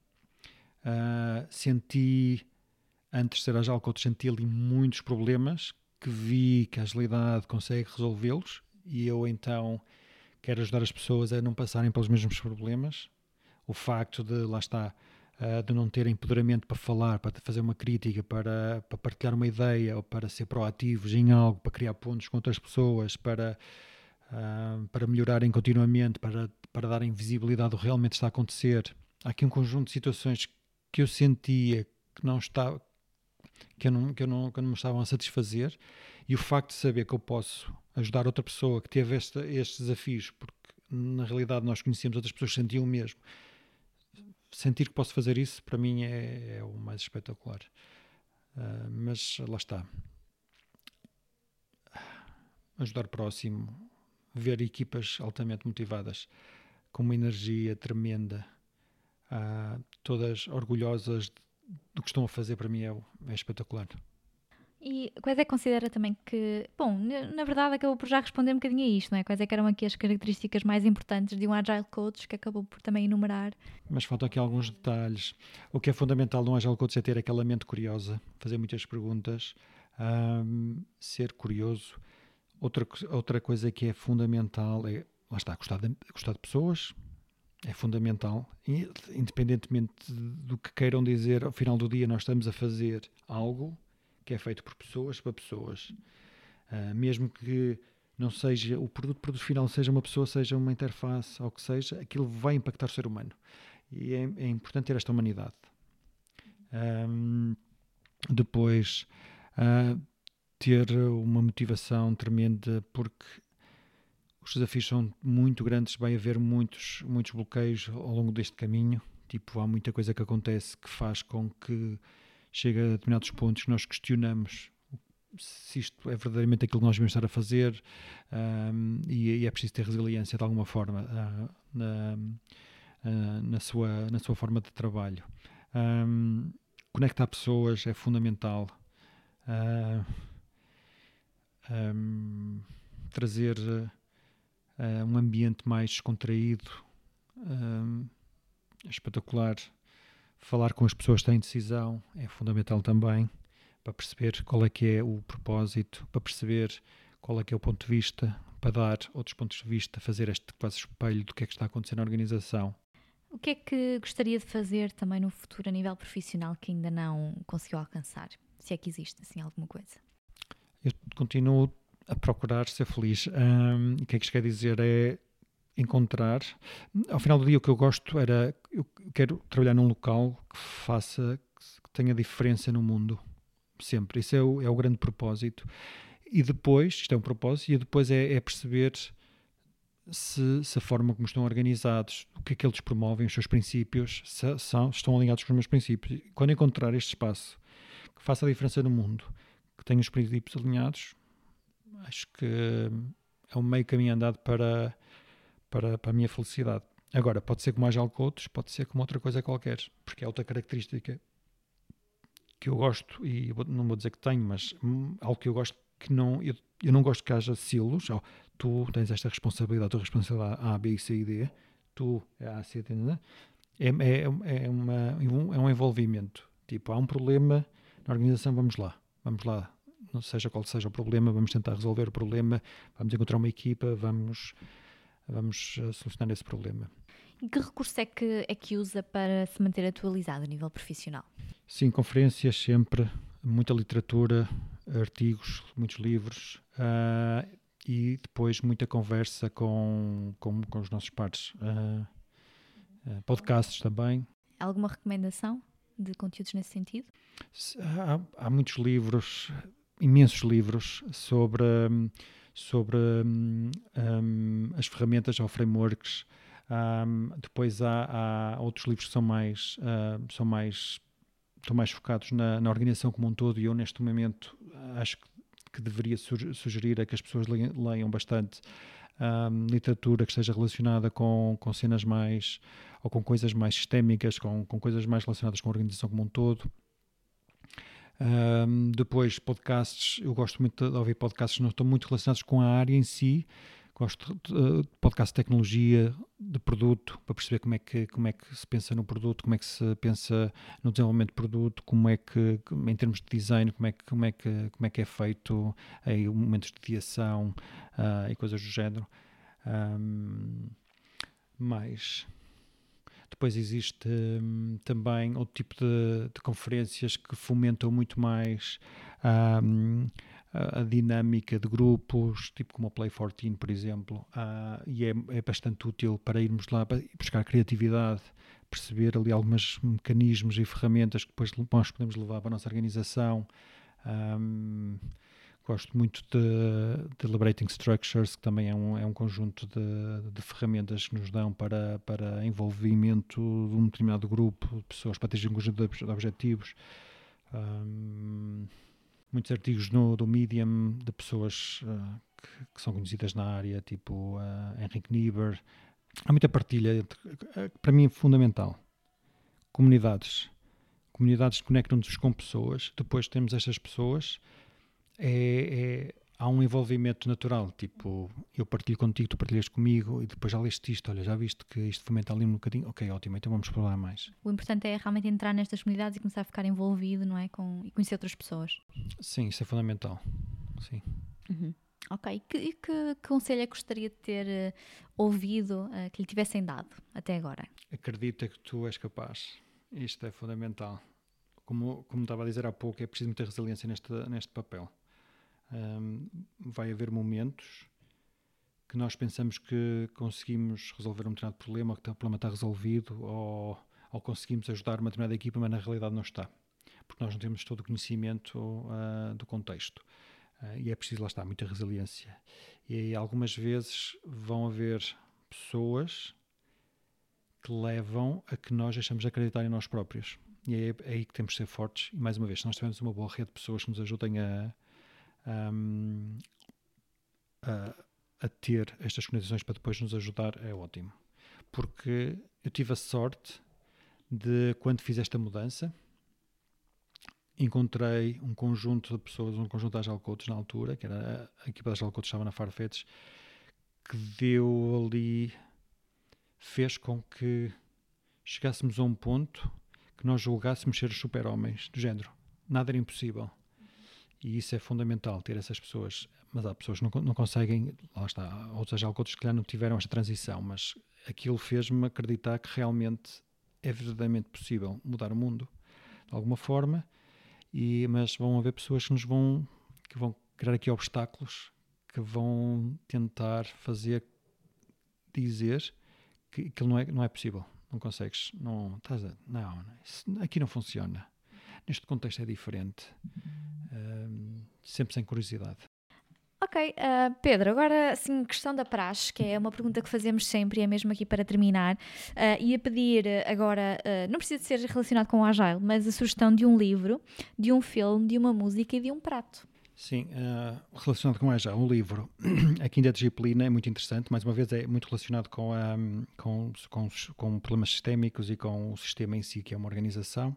Senti, antes de ser Agile Coach, senti ali muitos problemas que vi que a agilidade consegue resolvê-los e eu então quero ajudar as pessoas a não passarem pelos mesmos problemas. O facto de, lá está, de não ter empoderamento para falar, para fazer uma crítica, para partilhar uma ideia, ou para ser proativos em algo, para criar pontos com outras pessoas, para melhorarem continuamente, para darem visibilidade ao que realmente está a acontecer. Há aqui um conjunto de situações que eu sentia que não me estavam a satisfazer, e o facto de saber que eu posso ajudar outra pessoa que teve estes desafios, porque na realidade nós conhecíamos outras pessoas que sentiam o mesmo. Sentir que posso fazer isso, para mim, é o mais espetacular. Mas lá está. Ajudar o próximo, ver equipas altamente motivadas, com uma energia tremenda, todas orgulhosas do que estão a fazer, para mim é espetacular. E quais é que considera também que... Bom, na verdade acabou por já responder um bocadinho a isto, não é? Quais é que eram aqui as características mais importantes de um Agile Coach, que acabou por também enumerar? Mas faltam aqui alguns detalhes. O que é fundamental num Agile Coach é ter aquela mente curiosa, fazer muitas perguntas, ser curioso. Outra coisa que é fundamental é, lá está, gostar de pessoas. É fundamental, independentemente do que queiram dizer, ao final do dia nós estamos a fazer algo que é feito por pessoas para pessoas. Mesmo que não seja o produto final, seja uma pessoa, seja uma interface, ou o que seja, aquilo vai impactar o ser humano. E é importante ter esta humanidade. Depois, ter uma motivação tremenda, porque os desafios são muito grandes, vai haver muitos bloqueios ao longo deste caminho. Tipo, há muita coisa que acontece que faz com que chegue a determinados pontos que nós questionamos se isto é verdadeiramente aquilo que nós devemos estar a fazer, e é preciso ter resiliência de alguma forma na sua forma de trabalho. Conectar pessoas é fundamental. Trazer um ambiente mais descontraído é espetacular. Falar com as pessoas que têm decisão é fundamental também, para perceber qual é que é o propósito, para perceber qual é que é o ponto de vista, para dar outros pontos de vista, fazer este quase espelho do que é que está a acontecer na organização. O que é que gostaria de fazer também no futuro a nível profissional que ainda não conseguiu alcançar? Se é que existe assim alguma coisa? Eu continuo a procurar ser feliz. O que é que isto quer dizer? É encontrar. Ao final do dia, o que eu gosto era. Eu quero trabalhar num local que tenha diferença no mundo. Sempre. Isso é o grande propósito. E depois, isto é um propósito, e depois é perceber se a forma como estão organizados, o que é que eles promovem, os seus princípios, estão alinhados com os meus princípios. E quando encontrar este espaço que faça a diferença no mundo, que tenha os princípios alinhados, acho que é um meio caminho andado para a minha felicidade. Agora, pode ser como mais algo que outros, pode ser como outra coisa qualquer, porque é outra característica que eu gosto, e não vou dizer que tenho, mas algo que eu gosto que não... Eu não gosto que haja silos. Tu tens esta responsabilidade, a tua responsabilidade A, B, C e D, tu é A, C, D, né? É um envolvimento. Tipo, há um problema na organização, vamos lá, não seja qual seja o problema, vamos tentar resolver o problema, vamos encontrar uma equipa, vamos solucionar esse problema. E que recurso é que usa para se manter atualizado a nível profissional? Sim, conferências sempre, muita literatura, artigos, muitos livros, e depois muita conversa com os nossos pares. Podcasts também. Alguma recomendação de conteúdos nesse sentido? Há muitos livros, imensos livros sobre as ferramentas ou frameworks. Depois há outros livros que estão mais focados na organização como um todo, e eu neste momento acho que deveria sugerir a que as pessoas leiam bastante literatura que esteja relacionada com cenas mais, ou com coisas mais sistémicas, com coisas mais relacionadas com a organização como um todo. Depois podcasts, eu gosto muito de ouvir podcasts que não estão muito relacionados com a área em si. Gosto de podcast de tecnologia, de produto, para perceber como é que se pensa no produto, como é que se pensa no desenvolvimento de produto, como é que, em termos de design, como é que é feito aí, momentos de ideação e coisas do género. Mas depois existe também outro tipo de conferências que fomentam muito mais a dinâmica de grupos, tipo como o Play 14, por exemplo, e é bastante útil para irmos lá para buscar criatividade, perceber ali alguns mecanismos e ferramentas que depois nós podemos levar para a nossa organização. Gosto muito de Liberating Structures, que também é um conjunto de ferramentas que nos dão para envolvimento de um determinado grupo de pessoas para atingir um conjunto de objetivos. Muitos artigos do Medium de pessoas que são conhecidas na área, tipo Henrik Niebuhr. Há muita partilha, para mim é fundamental. Comunidades conectam-nos com pessoas, depois temos estas pessoas, há um envolvimento natural, tipo, eu partilho contigo, tu partilhas comigo, e depois já leste isto, olha, já viste que isto fomenta ali um bocadinho, ok, ótimo, então vamos falar mais. O importante é realmente entrar nestas comunidades e começar a ficar envolvido, não é? E conhecer outras pessoas. Sim, isso é fundamental, sim. Uhum. Ok, e que conselho é que gostaria de ter ouvido, que lhe tivessem dado até agora? Acredita que tu és capaz, isto é fundamental. Como estava a dizer há pouco, é preciso muita resiliência neste papel. Vai haver momentos que nós pensamos que conseguimos resolver um determinado problema, que o problema está resolvido, ou conseguimos ajudar uma determinada equipa, mas na realidade não está, porque nós não temos todo o conhecimento do contexto. E é preciso, lá está, muita resiliência. E algumas vezes vão haver pessoas que levam a que nós deixamos de acreditar em nós próprios. E é aí que temos de ser fortes. E mais uma vez, se nós tivermos uma boa rede de pessoas que nos ajudem a ter estas condições para depois nos ajudar, é ótimo. Porque eu tive a sorte de, quando fiz esta mudança, encontrei um conjunto de pessoas, um conjunto de Agile Coaches na altura, que era a equipa de Agile Coaches, estava na Farfetch, que deu ali, fez com que chegássemos a um ponto que nós julgássemos ser os super-homens, do género. Nada era impossível. E isso é fundamental, ter essas pessoas. Mas há pessoas que não conseguem, lá está, há outros Agile Coaches que não tiveram esta transição, mas aquilo fez-me acreditar que realmente é verdadeiramente possível mudar o mundo, de alguma forma, mas vão haver pessoas que vão criar aqui obstáculos, que vão tentar fazer dizer que aquilo não é possível. Não consegues, aqui não funciona. Neste contexto é diferente. Sempre sem curiosidade. Ok, Pedro, agora assim, questão da praxe, que é uma pergunta que fazemos sempre e é mesmo aqui para terminar, ia pedir agora, não precisa de ser relacionado com o Agile, mas a sugestão de um livro, de um filme, de uma música e de um prato. Sim, relacionado com o Agile, um livro, A Quinta Disciplina, é muito interessante, mais uma vez é muito relacionado com problemas sistémicos e com o sistema em si, que é uma organização.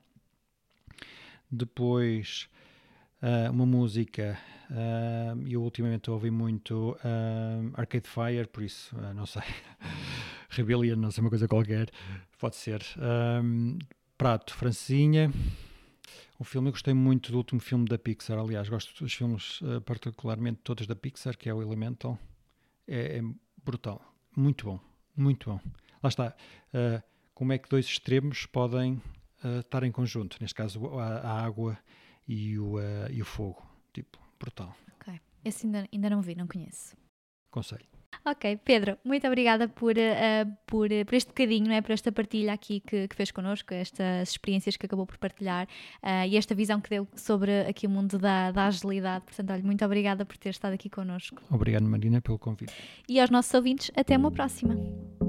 Depois, uma música, eu ultimamente ouvi muito Arcade Fire, por isso, não sei, Rebellion, não sei, uma coisa qualquer, pode ser. Prato, francesinha. Um filme, eu gostei muito do último filme da Pixar, aliás, gosto dos filmes particularmente todos da Pixar, que é o Elemental. É brutal, muito bom, muito bom. Lá está, como é que dois extremos podem estar em conjunto, neste caso a água e o fogo, tipo, brutal. Ok, esse ainda não vi, não conheço. Aconselho. Ok, Pedro, muito obrigada por este bocadinho, não é? Por esta partilha aqui que fez connosco, estas experiências que acabou por partilhar e esta visão que deu sobre aqui o mundo da agilidade. Portanto, olha, muito obrigada por ter estado aqui connosco. Obrigado, Marina, pelo convite. E aos nossos ouvintes, até uma próxima.